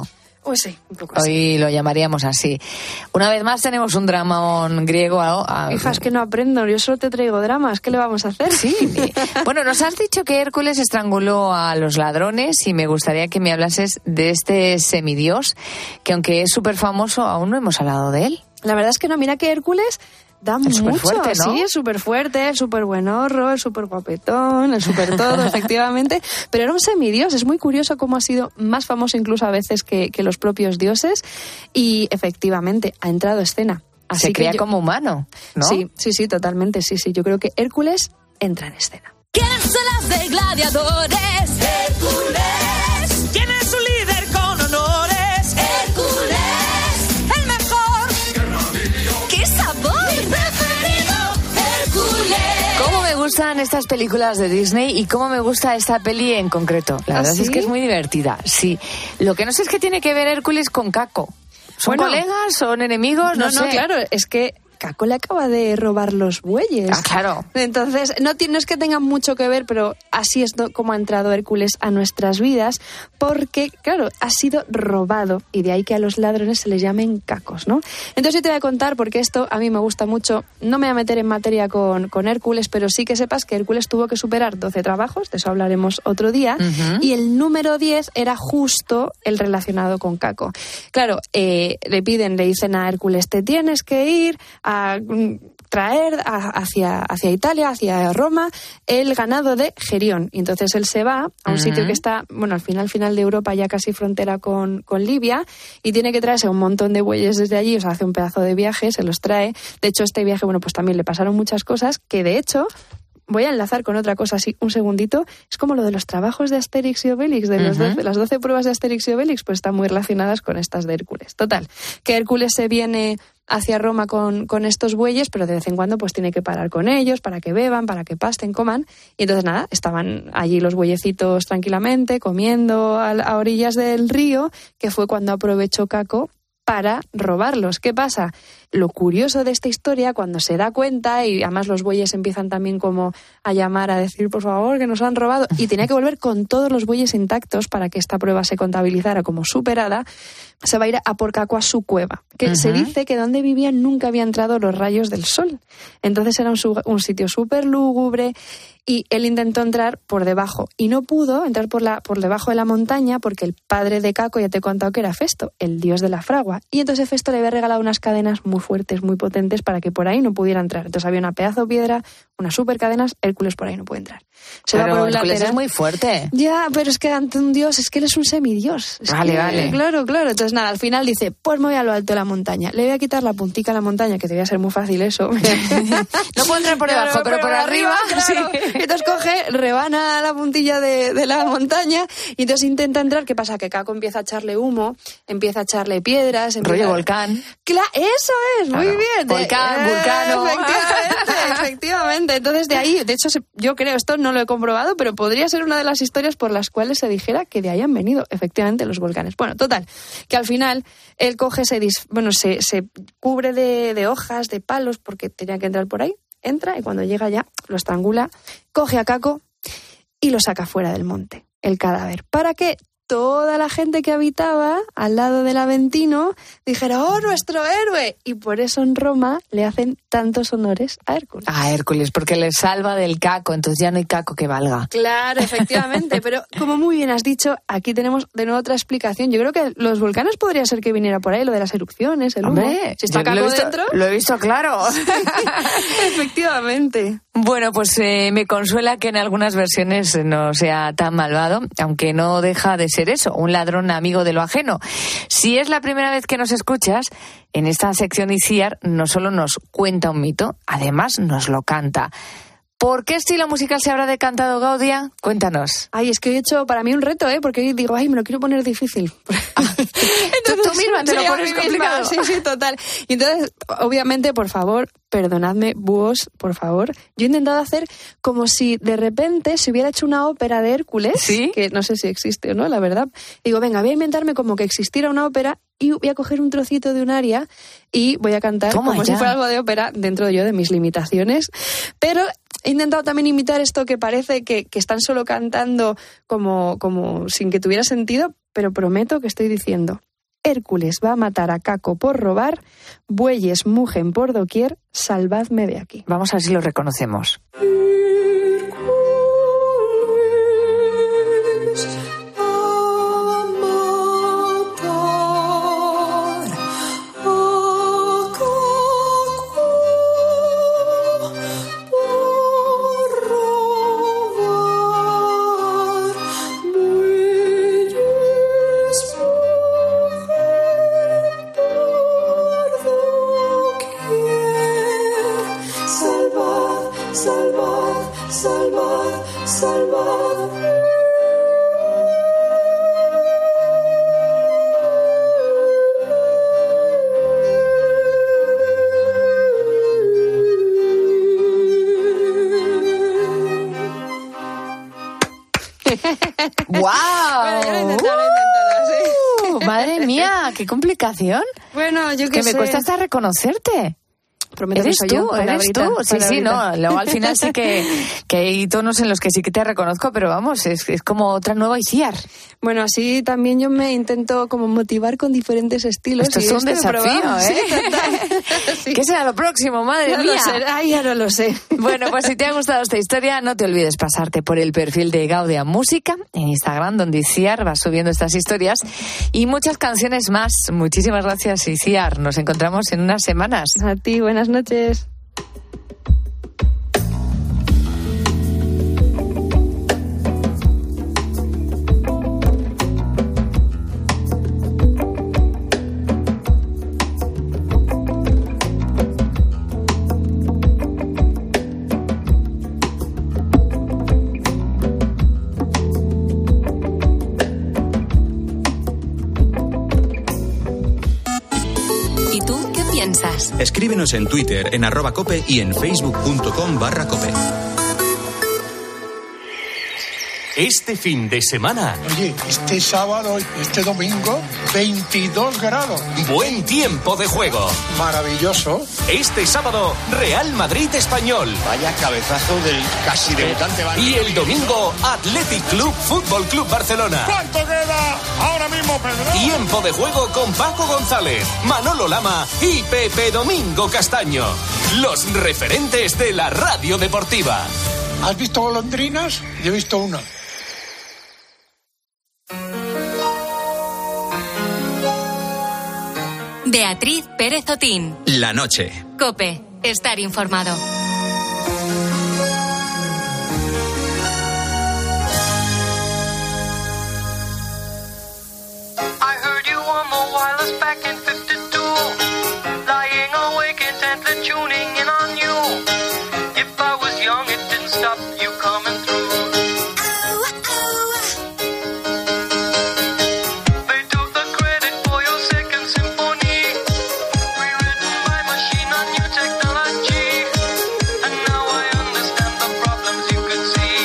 Pues sí, un poco así. Hoy lo llamaríamos así. Una vez más tenemos un dramón griego. A, a... Hija, es que no aprendo, yo solo te traigo dramas, ¿qué le vamos a hacer? Sí. Bueno, nos has dicho que Hércules estranguló a los ladrones y me gustaría que me hablases de este semidios, que aunque es súper famoso, aún no hemos hablado de él. La verdad es que no, mira que Hércules da es mucho, fuerte, ¿no? Sí, es súper fuerte, es súper buenorro, es súper guapetón, es súper todo, efectivamente, pero era un semidios. Es muy curioso cómo ha sido más famoso incluso a veces que, que los propios dioses, y efectivamente ha entrado a escena. Así Se crea yo... como humano, ¿no? Sí, sí, sí, totalmente, sí, sí. Yo creo que Hércules entra en escena. ¿Quién se las de gladiadores? Hércules. ¿Quién es su líder con honores? Hércules. El mejor. ¡Qué sabor! Mi preferido. Hércules. ¿Cómo me gustan estas películas de Disney y cómo me gusta esta peli en concreto? La verdad ¿Ah, sí? es que es muy divertida, sí. Lo que no sé es qué tiene que ver Hércules con Caco. ¿Son Bueno, colegas? ¿Son enemigos? No, No, no, sé. claro, es que Caco le acaba de robar los bueyes. Ah, claro. Entonces, no, no es que tengan mucho que ver, pero así es no, como ha entrado Hércules a nuestras vidas, porque, claro, ha sido robado, y de ahí que a los ladrones se les llamen cacos, ¿no? Entonces yo te voy a contar, porque esto a mí me gusta mucho, no me voy a meter en materia con, con Hércules, pero sí que sepas que Hércules tuvo que superar doce trabajos, de eso hablaremos otro día, Uh-huh. y el número diez era justo el relacionado con Caco. Claro, eh, le piden, le dicen a Hércules, te tienes que ir a mm, traer a, hacia, hacia Italia, hacia Roma, el ganado de Gerión. Y entonces él se va a un Uh-huh. sitio que está, bueno, al final, final de Europa, ya casi frontera con, con Libia, y tiene que traerse un montón de bueyes desde allí, o sea, hace un pedazo de viaje, se los trae. De hecho, este viaje, bueno, pues también le pasaron muchas cosas que, de hecho, voy a enlazar con otra cosa así, un segundito. Es como lo de los trabajos de Asterix y Obelix, de, los Uh-huh. doce, las doce pruebas de Asterix y Obelix, pues están muy relacionadas con estas de Hércules. Total, que Hércules se viene hacia Roma con, con estos bueyes, pero de vez en cuando pues tiene que parar con ellos para que beban, para que pasten, coman. Y entonces nada, estaban allí los bueyecitos tranquilamente, comiendo a, a orillas del río, que fue cuando aprovechó Caco para robarlos. ¿Qué pasa? Lo curioso de esta historia, cuando se da cuenta, y además los bueyes empiezan también como a llamar, a decir, por favor, que nos han robado, y tenía que volver con todos los bueyes intactos para que esta prueba se contabilizara como superada, se va a ir a por Caco a su cueva, que Uh-huh. se dice que donde vivían nunca había entrado los rayos del sol. Entonces era un, su- un sitio súper lúgubre, y él intentó entrar por debajo y no pudo entrar por, la, por debajo de la montaña porque el padre de Caco, ya te he contado que era Festo, el dios de la fragua, y entonces Festo le había regalado unas cadenas muy fuertes, muy potentes, para que por ahí no pudiera entrar. Entonces había una pedazo de piedra, unas super cadenas, Hércules por ahí no puede entrar. Se Pero va por un Hércules lateral. es muy fuerte. Ya, pero es que ante un dios, es que él es un semidios. Es Vale, que- vale. Claro, claro. Entonces nada, al final dice, pues me voy a lo alto de la montaña. Le voy a quitar la puntica a la montaña, que debía ser muy fácil eso. No puedo entrar por debajo, pero por arriba, claro. sí. Entonces coge, rebana la puntilla de, de la montaña, y entonces intenta entrar. ¿Qué pasa? Que Caco empieza a echarle humo, empieza a echarle piedras. Empieza... Rollo volcán. Cla- eso es, muy Claro. bien. Volcán, Eh, vulcano. Efectivamente, efectivamente. Entonces de ahí, de hecho, se- yo creo, esto no lo he comprobado, pero podría ser una de las historias por las cuales se dijera que de ahí han venido efectivamente los volcanes. Bueno, total, que al final él coge, se, dis- bueno, se, se cubre de, de hojas, de palos, porque tenía que entrar por ahí, entra, y cuando llega ya lo estrangula, coge a Caco y lo saca fuera del monte, el cadáver, para que toda la gente que habitaba al lado del Aventino dijera, ¡oh, nuestro héroe! Y por eso en Roma le hacen tantos honores a Hércules. A Hércules, porque le salva del Caco, entonces ya no hay Caco que valga. Claro, efectivamente, pero como muy bien has dicho, aquí tenemos de nuevo otra explicación. Yo creo que los volcanes podría ser que viniera por ahí, lo de las erupciones, el humo. Hombre, Si está yo lo he Caco visto- dentro. Lo he visto claro. Efectivamente. Bueno, pues eh, me consuela que en algunas versiones no sea tan malvado, aunque no deja de ser eso, un ladrón amigo de lo ajeno. Si es la primera vez que nos escuchas, en esta sección I C I A R no solo nos cuenta un mito, además nos lo canta. ¿Por qué estilo musical se habrá decantado Gaudia? Cuéntanos. Ay, es que he hecho para mí un reto, ¿eh? Porque hoy digo, ay, me lo quiero poner difícil. Tú, tú misma te Sí, lo a pones mí misma. complicado. Sí, sí, total. Y entonces, obviamente, por favor, perdonadme, búhos, por favor. Yo he intentado hacer como si de repente se hubiera hecho una ópera de Hércules, ¿Sí? que no sé si existe o no, la verdad. Digo, venga, voy a inventarme como que existiera una ópera y voy a coger un trocito de un aria y voy a cantar Toma como ya. si fuera algo de ópera dentro yo de mis limitaciones. Pero he intentado también imitar esto que parece que, que están solo cantando como, como sin que tuviera sentido, pero prometo que estoy diciendo: Hércules va a matar a Caco por robar, bueyes mugen por doquier, salvadme de aquí. Vamos a ver si lo reconocemos. ¡Guau! Bueno, yo lo he intentado, lo he intentado, sí. Uh, madre mía, qué complicación. Bueno, yo qué Que sé. me cuesta hasta reconocerte. Prometo ¿Eres que soy tú? yo, ¿Eres palabrita, tú? Sí, sí, palabrita. no. Luego al final sí que, que hay tonos en los que sí que te reconozco, pero vamos, es, es como otra nueva Iciar. Bueno, así también yo me intento como motivar con diferentes estilos. Esto y es un esto he desafío, probado. ¿eh? Sí, total. Sí. ¿Qué será lo próximo, madre Ya mía? lo sé, ay, ya no lo sé. Bueno, pues si te ha gustado esta historia, no te olvides pasarte por el perfil de Gaudia Música en Instagram, donde Iciar va subiendo estas historias y muchas canciones más. Muchísimas gracias, Iciar. Nos encontramos en unas semanas. A ti, buenas noches. ¿Y tú qué piensas? Escríbenos en Twitter, en arroba cope y en facebook.com barra cope. Este fin de semana, Oye, este sábado, este domingo, veintidós grados. buen tiempo de juego. Maravilloso. Este sábado, Real Madrid-Español. Vaya cabezazo del casi debutante. Y el domingo, Athletic Club Fútbol Club Barcelona. ¿Cuánto queda ahora mismo, Pedro? Tiempo de juego con Paco González, Manolo Lama y Pepe Domingo Castaño. Los referentes de la radio deportiva. ¿Has visto golondrinas? Yo he visto una. Beatriz Pérez Otín. La noche. COPE. Estar informado. I heard you on the wireless back in fifty-two, lying awake intently tuning in on you. If I was young, it didn't stop you coming through. They took the credit for your second symphony, rewritten by machine on new technology, and now I understand the problems you could see.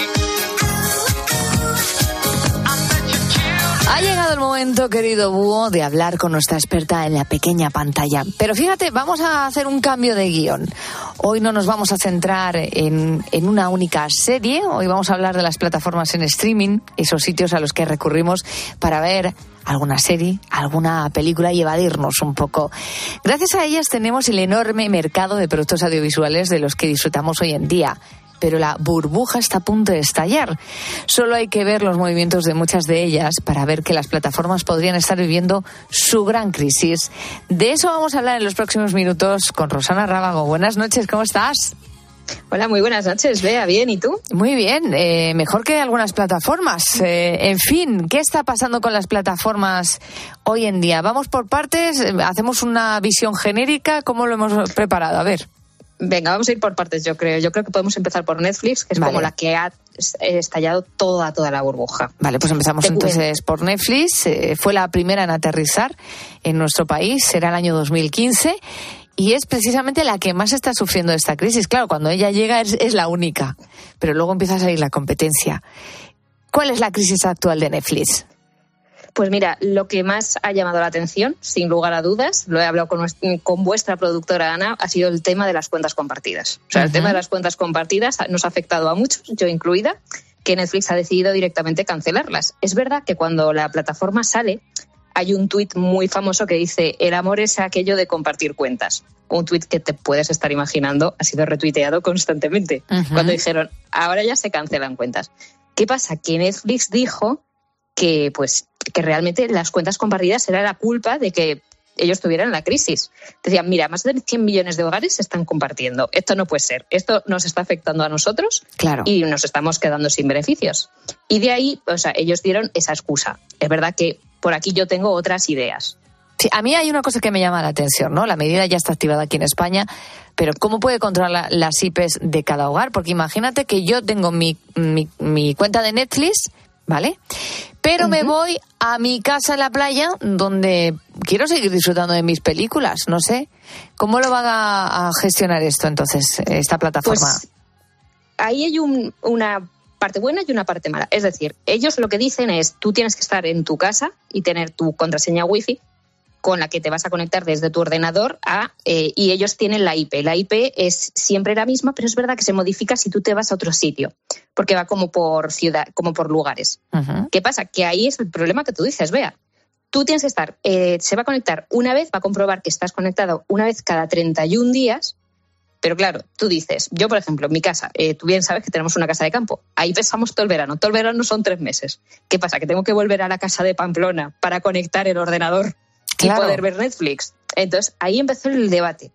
I bet you children. Ha llegado el momento, querido búho, de hablar con nuestra experta en la pequeña pantalla. Pero fíjate, vamos a hacer un cambio de guión. Hoy no nos vamos a centrar en, en una única serie. Hoy vamos a hablar de las plataformas en streaming, esos sitios a los que recurrimos para ver alguna serie, alguna película y evadirnos un poco. Gracias a ellas tenemos el enorme mercado de productos audiovisuales de los que disfrutamos hoy en día. Pero la burbuja está a punto de estallar. Solo hay que ver los movimientos de muchas de ellas para ver que las plataformas podrían estar viviendo su gran crisis. De eso vamos a hablar en los próximos minutos con Rosana Rábago. Buenas noches, ¿cómo estás? Hola, muy buenas noches, Bea, bien, ¿y tú? Muy bien, eh, mejor que algunas plataformas. Eh, en fin, ¿qué está pasando con las plataformas hoy en día? Vamos por partes, eh, hacemos una visión genérica, ¿cómo lo hemos preparado? A ver. Venga, vamos a ir por partes, yo creo. Yo creo que podemos empezar por Netflix, que es Vale. como la que ha estallado toda, toda la burbuja. Vale, pues empezamos Te entonces por Netflix. Eh, fue la primera en aterrizar en nuestro país, será el año dos mil quince, y es precisamente la que más está sufriendo esta crisis. Claro, cuando ella llega es, es la única, pero luego empieza a salir la competencia. ¿Cuál es la crisis actual de Netflix? Pues mira, lo que más ha llamado la atención, sin lugar a dudas, lo he hablado con, nuestra, con vuestra productora Ana, ha sido el tema de las cuentas compartidas. O sea, uh-huh. el tema de las cuentas compartidas nos ha afectado a muchos, yo incluida, que Netflix ha decidido directamente cancelarlas. Es verdad que cuando la plataforma sale, hay un tuit muy famoso que dice: el amor es aquello de compartir cuentas. Un tuit que te puedes estar imaginando ha sido retuiteado constantemente. Uh-huh. Cuando dijeron, ahora ya se cancelan cuentas. ¿Qué pasa? Que Netflix dijo que, pues, que realmente las cuentas compartidas era la culpa de que ellos tuvieran la crisis. Decían, mira, más de cien millones de hogares se están compartiendo. Esto no puede ser. Esto nos está afectando a nosotros, claro, y nos estamos quedando sin beneficios. Y de ahí, o sea, ellos dieron esa excusa. Es verdad que por aquí yo tengo otras ideas. Sí, a mí hay una cosa que me llama la atención, ¿no? La medida ya está activada aquí en España, pero ¿cómo puede controlar las I Pes de cada hogar? Porque imagínate que yo tengo mi, mi, mi cuenta de Netflix, ¿vale? Pero uh-huh. me voy a mi casa en la playa donde quiero seguir disfrutando de mis películas, no sé. ¿Cómo lo van a, a gestionar esto entonces, esta plataforma? Pues ahí hay un, una parte buena y una parte mala. Es decir, ellos lo que dicen es, tú tienes que estar en tu casa y tener tu contraseña wifi con la que te vas a conectar desde tu ordenador a, eh, y ellos tienen la I P. La I P es siempre la misma, pero es verdad que se modifica si tú te vas a otro sitio, porque va como por ciudad, como por lugares. Uh-huh. ¿Qué pasa? Que ahí es el problema que tú dices, Bea. Tú tienes que estar, eh, se va a conectar una vez, va a comprobar que estás conectado una vez cada treinta y un días, pero claro, tú dices, yo por ejemplo, en mi casa, eh, tú bien sabes que tenemos una casa de campo, ahí pesamos todo el verano, todo el verano son tres meses. ¿Qué pasa? Que tengo que volver a la casa de Pamplona para conectar el ordenador. Claro. Y poder ver Netflix. Entonces, ahí empezó el debate.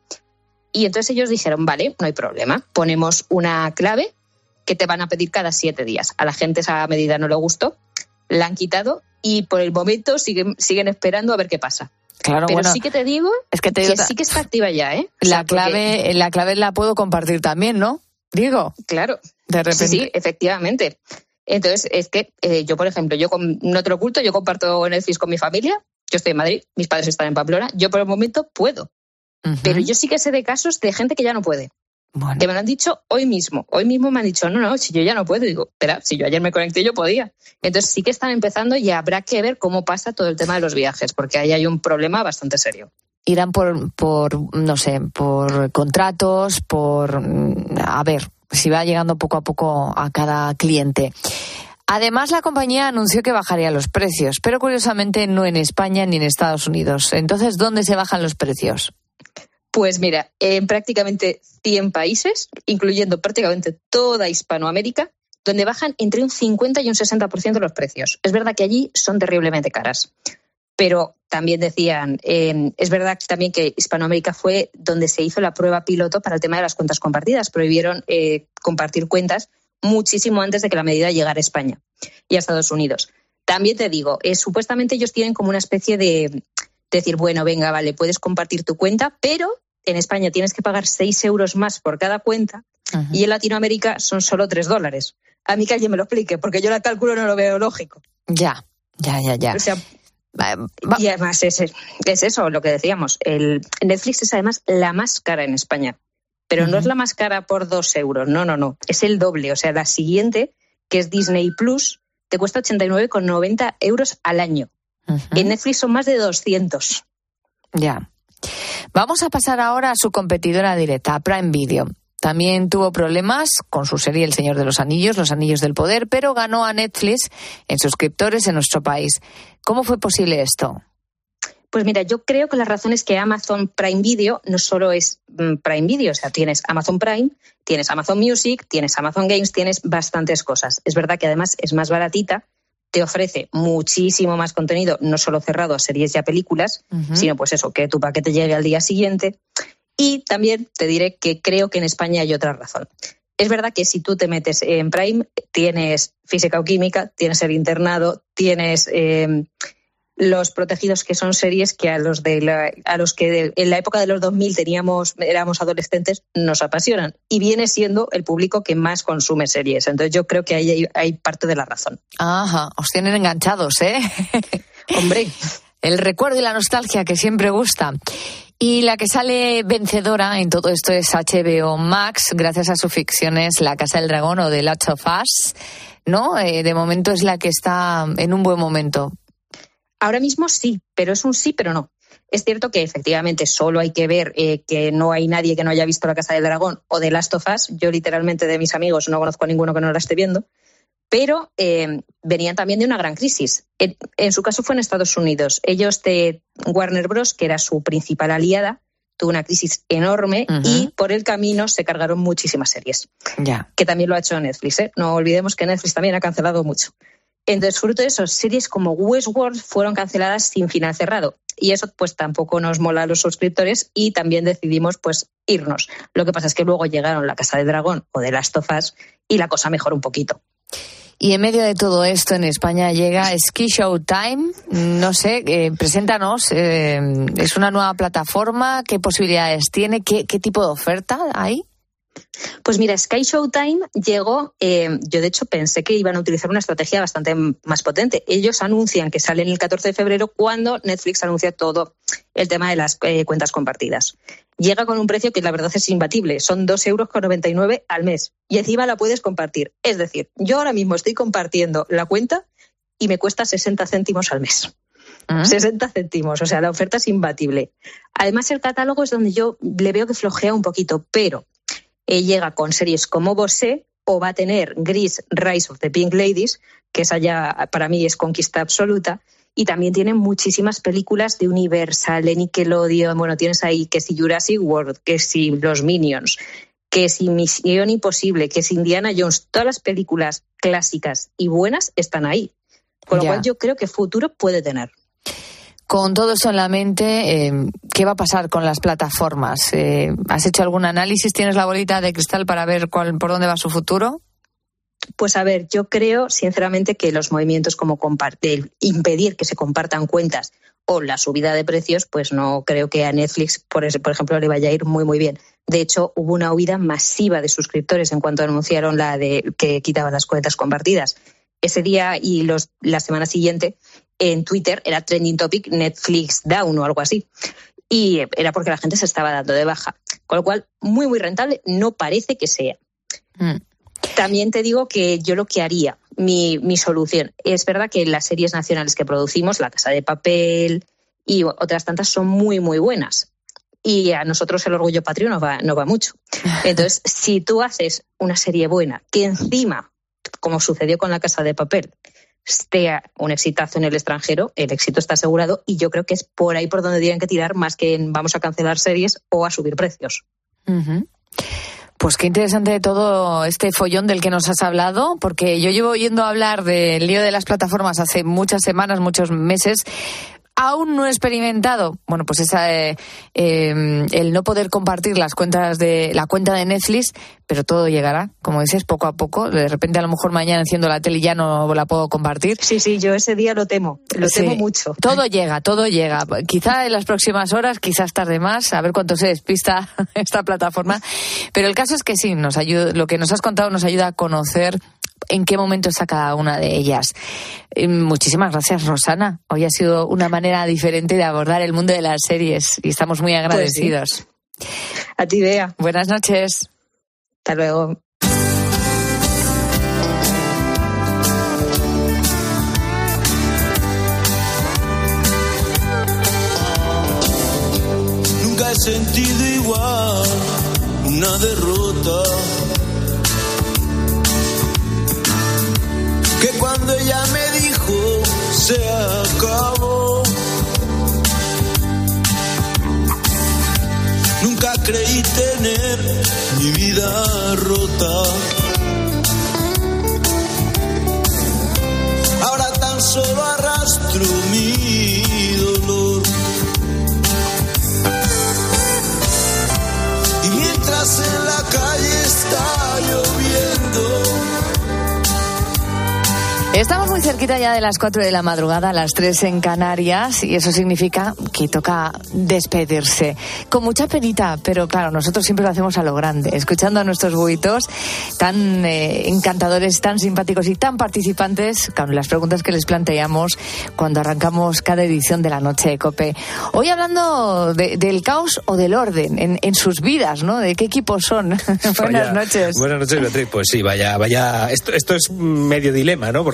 Y entonces ellos dijeron, vale, no hay problema, ponemos una clave que te van a pedir cada siete días. A la gente esa medida no le gustó, la han quitado y por el momento siguen, siguen esperando a ver qué pasa. Claro, pero bueno, sí que te digo es que, te que digo, sí que está activa ya, ¿eh? La, o sea, clave, porque... la clave la puedo compartir también, ¿no? Digo. Claro. De repente. Sí, sí, efectivamente. Entonces, es que eh, yo, por ejemplo, yo con, no te lo oculto, yo comparto Netflix con mi familia. Yo estoy en Madrid, mis padres están en Pamplona, yo por el momento puedo. Uh-huh. Pero yo sí que sé de casos de gente que ya no puede. Bueno. Que me lo han dicho hoy mismo. Hoy mismo me han dicho, no, no, si yo ya no puedo. Digo, espera, si yo ayer me conecté, yo podía. Entonces sí que están empezando y habrá que ver cómo pasa todo el tema de los viajes, porque ahí hay un problema bastante serio. Irán por, por no sé, por contratos, por... A ver, si va llegando poco a poco a cada cliente. Además, la compañía anunció que bajaría los precios, pero curiosamente no en España ni en Estados Unidos. Entonces, ¿dónde se bajan los precios? Pues mira, en prácticamente cien países, incluyendo prácticamente toda Hispanoamérica, donde bajan entre un cincuenta y un sesenta por ciento los precios. Es verdad que allí son terriblemente caras, pero también decían, eh, es verdad también que Hispanoamérica fue donde se hizo la prueba piloto para el tema de las cuentas compartidas. Prohibieron eh, compartir cuentas muchísimo antes de que la medida llegara a España y a Estados Unidos. También te digo, eh, supuestamente ellos tienen como una especie de, de decir, bueno, venga, vale, puedes compartir tu cuenta, pero en España tienes que pagar seis euros más por cada cuenta. Uh-huh. Y en Latinoamérica son solo tres dólares. A mí que alguien me lo explique, porque yo la cálculo no lo veo lógico. Ya, ya, ya, ya. O sea, va, va. Y además es, es eso, lo que decíamos. El Netflix es además la más cara en España. Pero uh-huh. no es la más cara por dos euros, no, no, no. Es el doble. O sea, la siguiente, que es Disney Plus, te cuesta ochenta y nueve con noventa euros al año. Uh-huh. En Netflix son más de doscientos. Ya. Vamos a pasar ahora a su competidora directa, a Prime Video. También tuvo problemas con su serie El Señor de los Anillos, Los Anillos del Poder, pero ganó a Netflix en suscriptores en nuestro país. ¿Cómo fue posible esto? Pues mira, yo creo que la razón es que Amazon Prime Video no solo es Prime Video, o sea, tienes Amazon Prime, tienes Amazon Music, tienes Amazon Games, tienes bastantes cosas. Es verdad que además es más baratita, te ofrece muchísimo más contenido, no solo cerrado a series y a películas, uh-huh. sino pues eso, que tu paquete llegue al día siguiente. Y también te diré que creo que en España hay otra razón. Es verdad que si tú te metes en Prime, tienes física o química, tienes el internado, tienes... Eh, los protegidos, que son series que a los de la, a los que de, en la época de los dos mil teníamos éramos adolescentes nos apasionan y viene siendo el público que más consume series. Entonces yo creo que ahí hay, hay parte de la razón. Ajá, os tienen enganchados, ¿eh? Hombre, el recuerdo y la nostalgia que siempre gusta. Y la que sale vencedora en todo esto es H B O Max, gracias a sus ficciones La Casa del Dragón o The Last of Us, ¿no? Eh, de momento es la que está en un buen momento. Ahora mismo sí, pero es un sí, pero no. Es cierto que efectivamente solo hay que ver eh, que no hay nadie que no haya visto La Casa del Dragón o The Last of Us. Yo literalmente de mis amigos no conozco a ninguno que no la esté viendo. pero eh, venían también de una gran crisis. En, en su caso fue en Estados Unidos. Ellos de Warner Bros., que era su principal aliada, tuvo una crisis enorme uh-huh. y por el camino se cargaron muchísimas series. Ya. Que también lo ha hecho Netflix, ¿eh? No olvidemos que Netflix también ha cancelado mucho. Entonces, fruto de eso, series como Westworld fueron canceladas sin final cerrado. Y eso pues tampoco nos mola a los suscriptores y también decidimos pues irnos. Lo que pasa es que luego llegaron La Casa de Dragón o The Last of Us y la cosa mejoró un poquito. Y en medio de todo esto, en España llega Ski Show Time. No sé, eh, preséntanos. Eh, ¿Es una nueva plataforma? ¿Qué posibilidades tiene? ¿Qué, qué tipo de oferta hay? Pues mira, Sky Showtime llegó, eh, yo de hecho pensé que iban a utilizar una estrategia bastante más potente. Ellos anuncian que salen el catorce de febrero cuando Netflix anuncia todo el tema de las eh, cuentas compartidas. Llega con un precio que la verdad es imbatible, son dos euros con noventa y nueve al mes y encima la puedes compartir. Es decir, yo ahora mismo estoy compartiendo la cuenta y me cuesta sesenta céntimos al mes. ¿Ah? sesenta céntimos, o sea, la oferta es imbatible. Además, el catálogo es donde yo le veo que flojea un poquito, pero Eh, llega con series como Bossé o va a tener Gris, Rise of the Pink Ladies, que esa ya para mí es conquista absoluta, y también tiene muchísimas películas de Universal, de Nickelodeon, bueno, tienes ahí que si Jurassic World, que si Los Minions, que si Misión Imposible, que si Indiana Jones, todas las películas clásicas y buenas están ahí. Con lo Ya. cual yo creo que futuro puede tener. Con todo eso en la mente, eh, ¿qué va a pasar con las plataformas? Eh, ¿Has hecho algún análisis? ¿Tienes la bolita de cristal para ver cuál, por dónde va su futuro? Pues a ver, yo creo sinceramente que los movimientos como compartir, impedir que se compartan cuentas o la subida de precios, pues no creo que a Netflix, por, ese, por ejemplo, le vaya a ir muy muy bien. De hecho, hubo una huida masiva de suscriptores en cuanto anunciaron la de que quitaban las cuentas compartidas. Ese día y los, la semana siguiente en Twitter era trending topic Netflix down o algo así. Y era porque la gente se estaba dando de baja. Con lo cual, muy, muy rentable no parece que sea. Mm. También te digo que yo lo que haría, mi, mi solución, es verdad que las series nacionales que producimos, La Casa de Papel y otras tantas, son muy, muy buenas. Y a nosotros el orgullo patrio no va, no va mucho. Entonces, si tú haces una serie buena que encima, como sucedió con La Casa de Papel, sea un exitazo en el extranjero, el éxito está asegurado y yo creo que es por ahí por donde tienen que tirar más que en vamos a cancelar series o a subir precios. Uh-huh. Pues qué interesante todo este follón del que nos has hablado, porque yo llevo oyendo hablar del lío de las plataformas hace muchas semanas, muchos meses. Aún no he experimentado, bueno, pues esa, eh, eh, el no poder compartir las cuentas de la cuenta de Netflix, pero todo llegará, como dices, poco a poco. De repente, a lo mejor mañana enciendo la tele y ya no la puedo compartir. Sí, sí, yo ese día lo temo, lo sí. temo mucho. Todo llega, todo llega. Quizá en las próximas horas, quizás tarde más, a ver cuánto se despista esta plataforma. Pero el caso es que sí, nos ayuda, lo que nos has contado nos ayuda a conocer en qué momento está cada una de ellas. Eh, muchísimas gracias, Rosana. Hoy ha sido una manera diferente de abordar el mundo de las series y estamos muy agradecidos. Pues sí. A ti, Bea. Buenas noches. Hasta luego. Nunca he sentido igual una derrota que cuando ella me dijo se acabó. Nunca creí tener mi vida rota. Ahora tan solo arrastro mi dolor. Y mientras en la calle está lloviendo. Estamos muy cerquita ya de las cuatro de la madrugada, a las tres en Canarias, y eso significa que toca despedirse. Con mucha penita, pero claro, nosotros siempre lo hacemos a lo grande, escuchando a nuestros buitos tan eh, encantadores, tan simpáticos y tan participantes con las preguntas que les planteamos cuando arrancamos cada edición de la Noche de COPE. Hoy hablando de, del caos o del orden en, en sus vidas, ¿no? ¿De qué equipos son? Buenas Vaya, noches. Buenas noches, Beatriz. Pues sí, vaya, vaya. Esto, esto es medio dilema, ¿no? Porque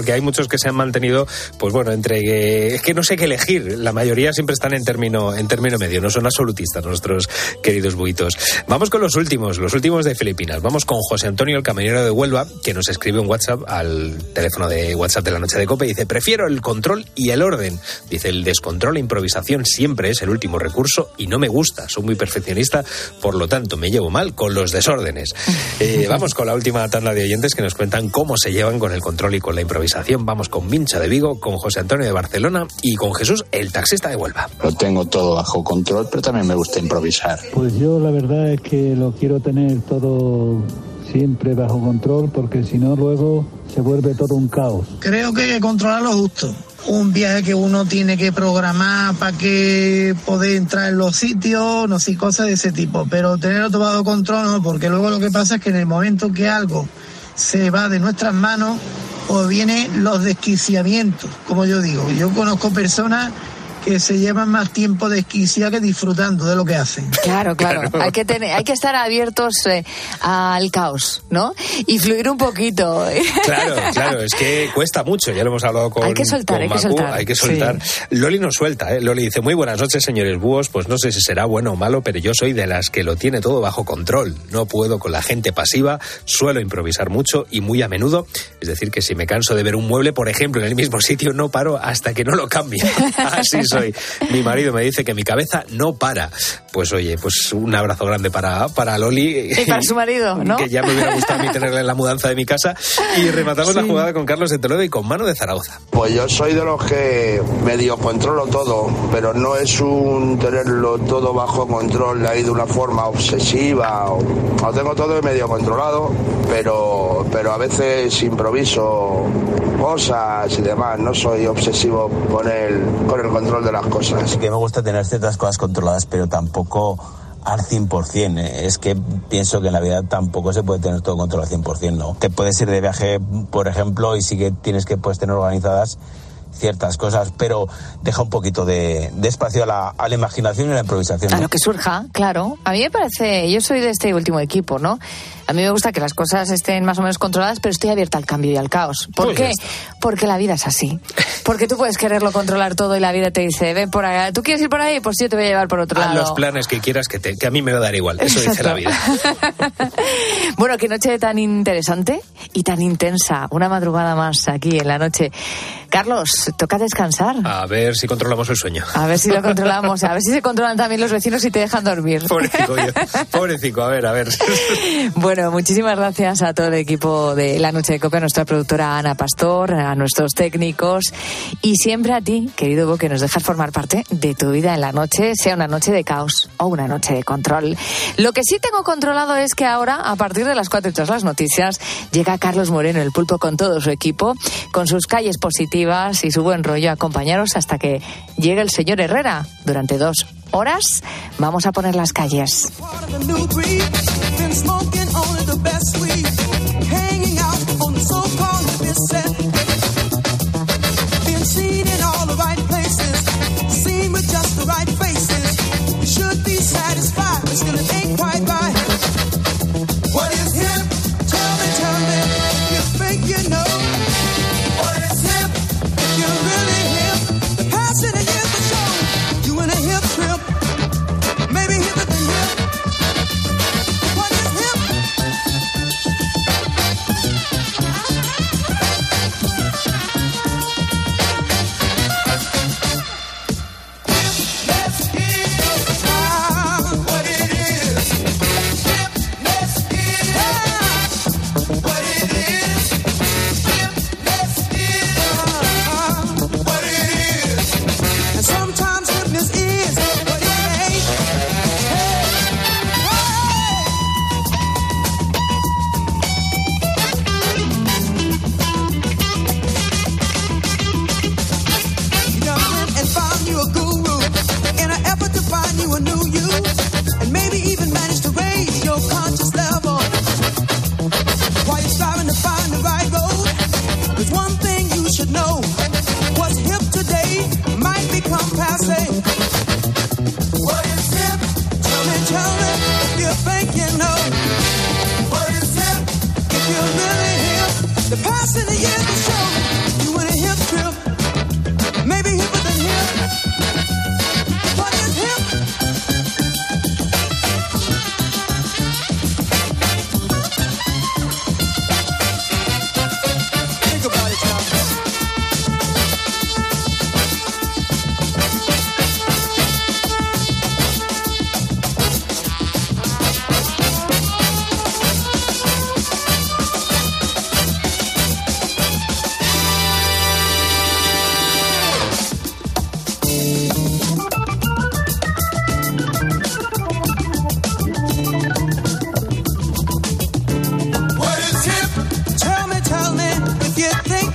que hay muchos que se han mantenido, pues bueno, entre que, es que no sé qué elegir. La mayoría siempre están en término, en término medio, no son absolutistas nuestros queridos buitos. Vamos con los últimos, los últimos de Filipinas. Vamos con José Antonio, el camionero de Huelva, que nos escribe un WhatsApp al teléfono de WhatsApp de la noche de COPE. Dice, prefiero el control y el orden. Dice, el descontrol e improvisación siempre es el último recurso y no me gusta. Soy muy perfeccionista, por lo tanto me llevo mal con los desórdenes. Eh, vamos con la última tanda de oyentes que nos cuentan cómo se llevan con el control y con la improvisación. Vamos con Mincha de Vigo, con José Antonio de Barcelona y con Jesús, el taxista de Huelva. Lo tengo todo bajo control, pero también me gusta improvisar. Pues yo la verdad es que lo quiero tener todo siempre bajo control, porque si no luego se vuelve todo un caos. Creo que hay que controlar lo justo. Un viaje que uno tiene que programar para que poder entrar en los sitios, no sé, cosas de ese tipo. Pero tenerlo todo bajo control no, porque luego lo que pasa es que en el momento que algo se va de nuestras manos, pues vienen los desquiciamientos, como yo digo. Yo conozco personas que se llevan más tiempo desquiciadas que disfrutando de lo que hacen. Claro, claro. claro. Hay que tener, hay que estar abiertos eh, al caos, ¿no? Y fluir un poquito. Claro, claro. Es que cuesta mucho. Ya lo hemos hablado con Hay que soltar, con hay Macu, que soltar. Hay que soltar. Sí. Loli nos suelta, ¿eh? Loli dice, muy buenas noches, señores búhos. Pues no sé si será bueno o malo, pero yo soy de las que lo tiene todo bajo control. No puedo con la gente pasiva. Suelo improvisar mucho y muy a menudo. Es decir, que si me canso de ver un mueble, por ejemplo, en el mismo sitio, no paro hasta que no lo cambie. Así soy. Mi marido me dice que mi cabeza no para. Pues oye, pues un abrazo grande para, para Loli. Y para su marido, ¿no? Que ya me hubiera gustado a mí tenerla en la mudanza de mi casa. Y rematamos sí. la jugada con Carlos de Toledo y con Manu de Zaragoza. Pues yo soy de los que medio controlo todo, pero no es un tenerlo todo bajo control ahí de una forma obsesiva. O, lo tengo todo medio controlado, pero, pero a veces improviso cosas y demás. No soy obsesivo con el, con el control de las cosas. Sí que me gusta tener ciertas cosas controladas, pero tampoco al cien por ciento. Es que pienso que en la vida tampoco se puede tener todo controlado al cien por ciento, ¿no? Te puedes ir de viaje, por ejemplo, y sí que tienes que pues, tener organizadas ciertas cosas, pero deja un poquito de, de espacio a la, a la imaginación y a la improvisación, ¿no? A lo que surja, claro. A mí me parece, yo soy de este último equipo, ¿no? A mí me gusta que las cosas estén más o menos controladas, pero estoy abierta al cambio y al caos. ¿Por pues qué? Porque la vida es así. Porque tú puedes quererlo controlar todo y la vida te dice, ven por ahí, ¿tú quieres ir por ahí? Pues yo te voy a llevar por otro a lado. A los planes que quieras, que, te, que a mí me va a dar igual. Eso Exacto. dice la vida. Bueno, qué noche tan interesante y tan intensa. Una madrugada más aquí en la noche. Carlos, toca descansar. A ver si controlamos el sueño. A ver si lo controlamos. A ver si se controlan también los vecinos y te dejan dormir. Pobrecito, yo. Pobrecito, a ver, a ver. Bueno, muchísimas gracias a todo el equipo de La Noche de COPE, a nuestra productora Ana Pastor, a nuestros técnicos y siempre a ti, querido Bo, que nos dejas formar parte de tu vida en la noche, sea una noche de caos o una noche de control. Lo que sí tengo controlado es que ahora, a partir de las cuatro y tras las noticias, llega Carlos Moreno, el Pulpo, con todo su equipo, con sus calles positivas y su buen rollo, a acompañaros hasta que llegue el señor Herrera. Durante dos horas vamos a poner las calles. The past in the years will show you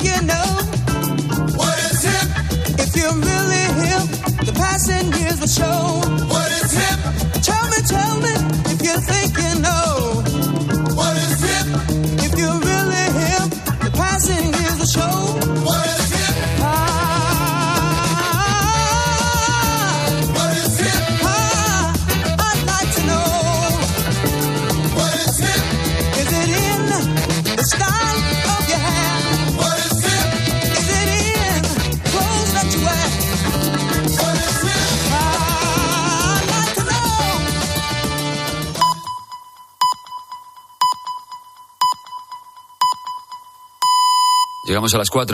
you know what is hip? If you're really hip, the passengers will show what is hip. Tell me, tell me if you think you know what is hip. If you're really hip, the passengers will show what is hip. Ah, what is hip? Ah, I'd like to know what is hip. Is it in the style of your hair? What is hip? Is it in clothes that you wear? What is hip? Ah, I'd like to know. Llegamos a las cuatro.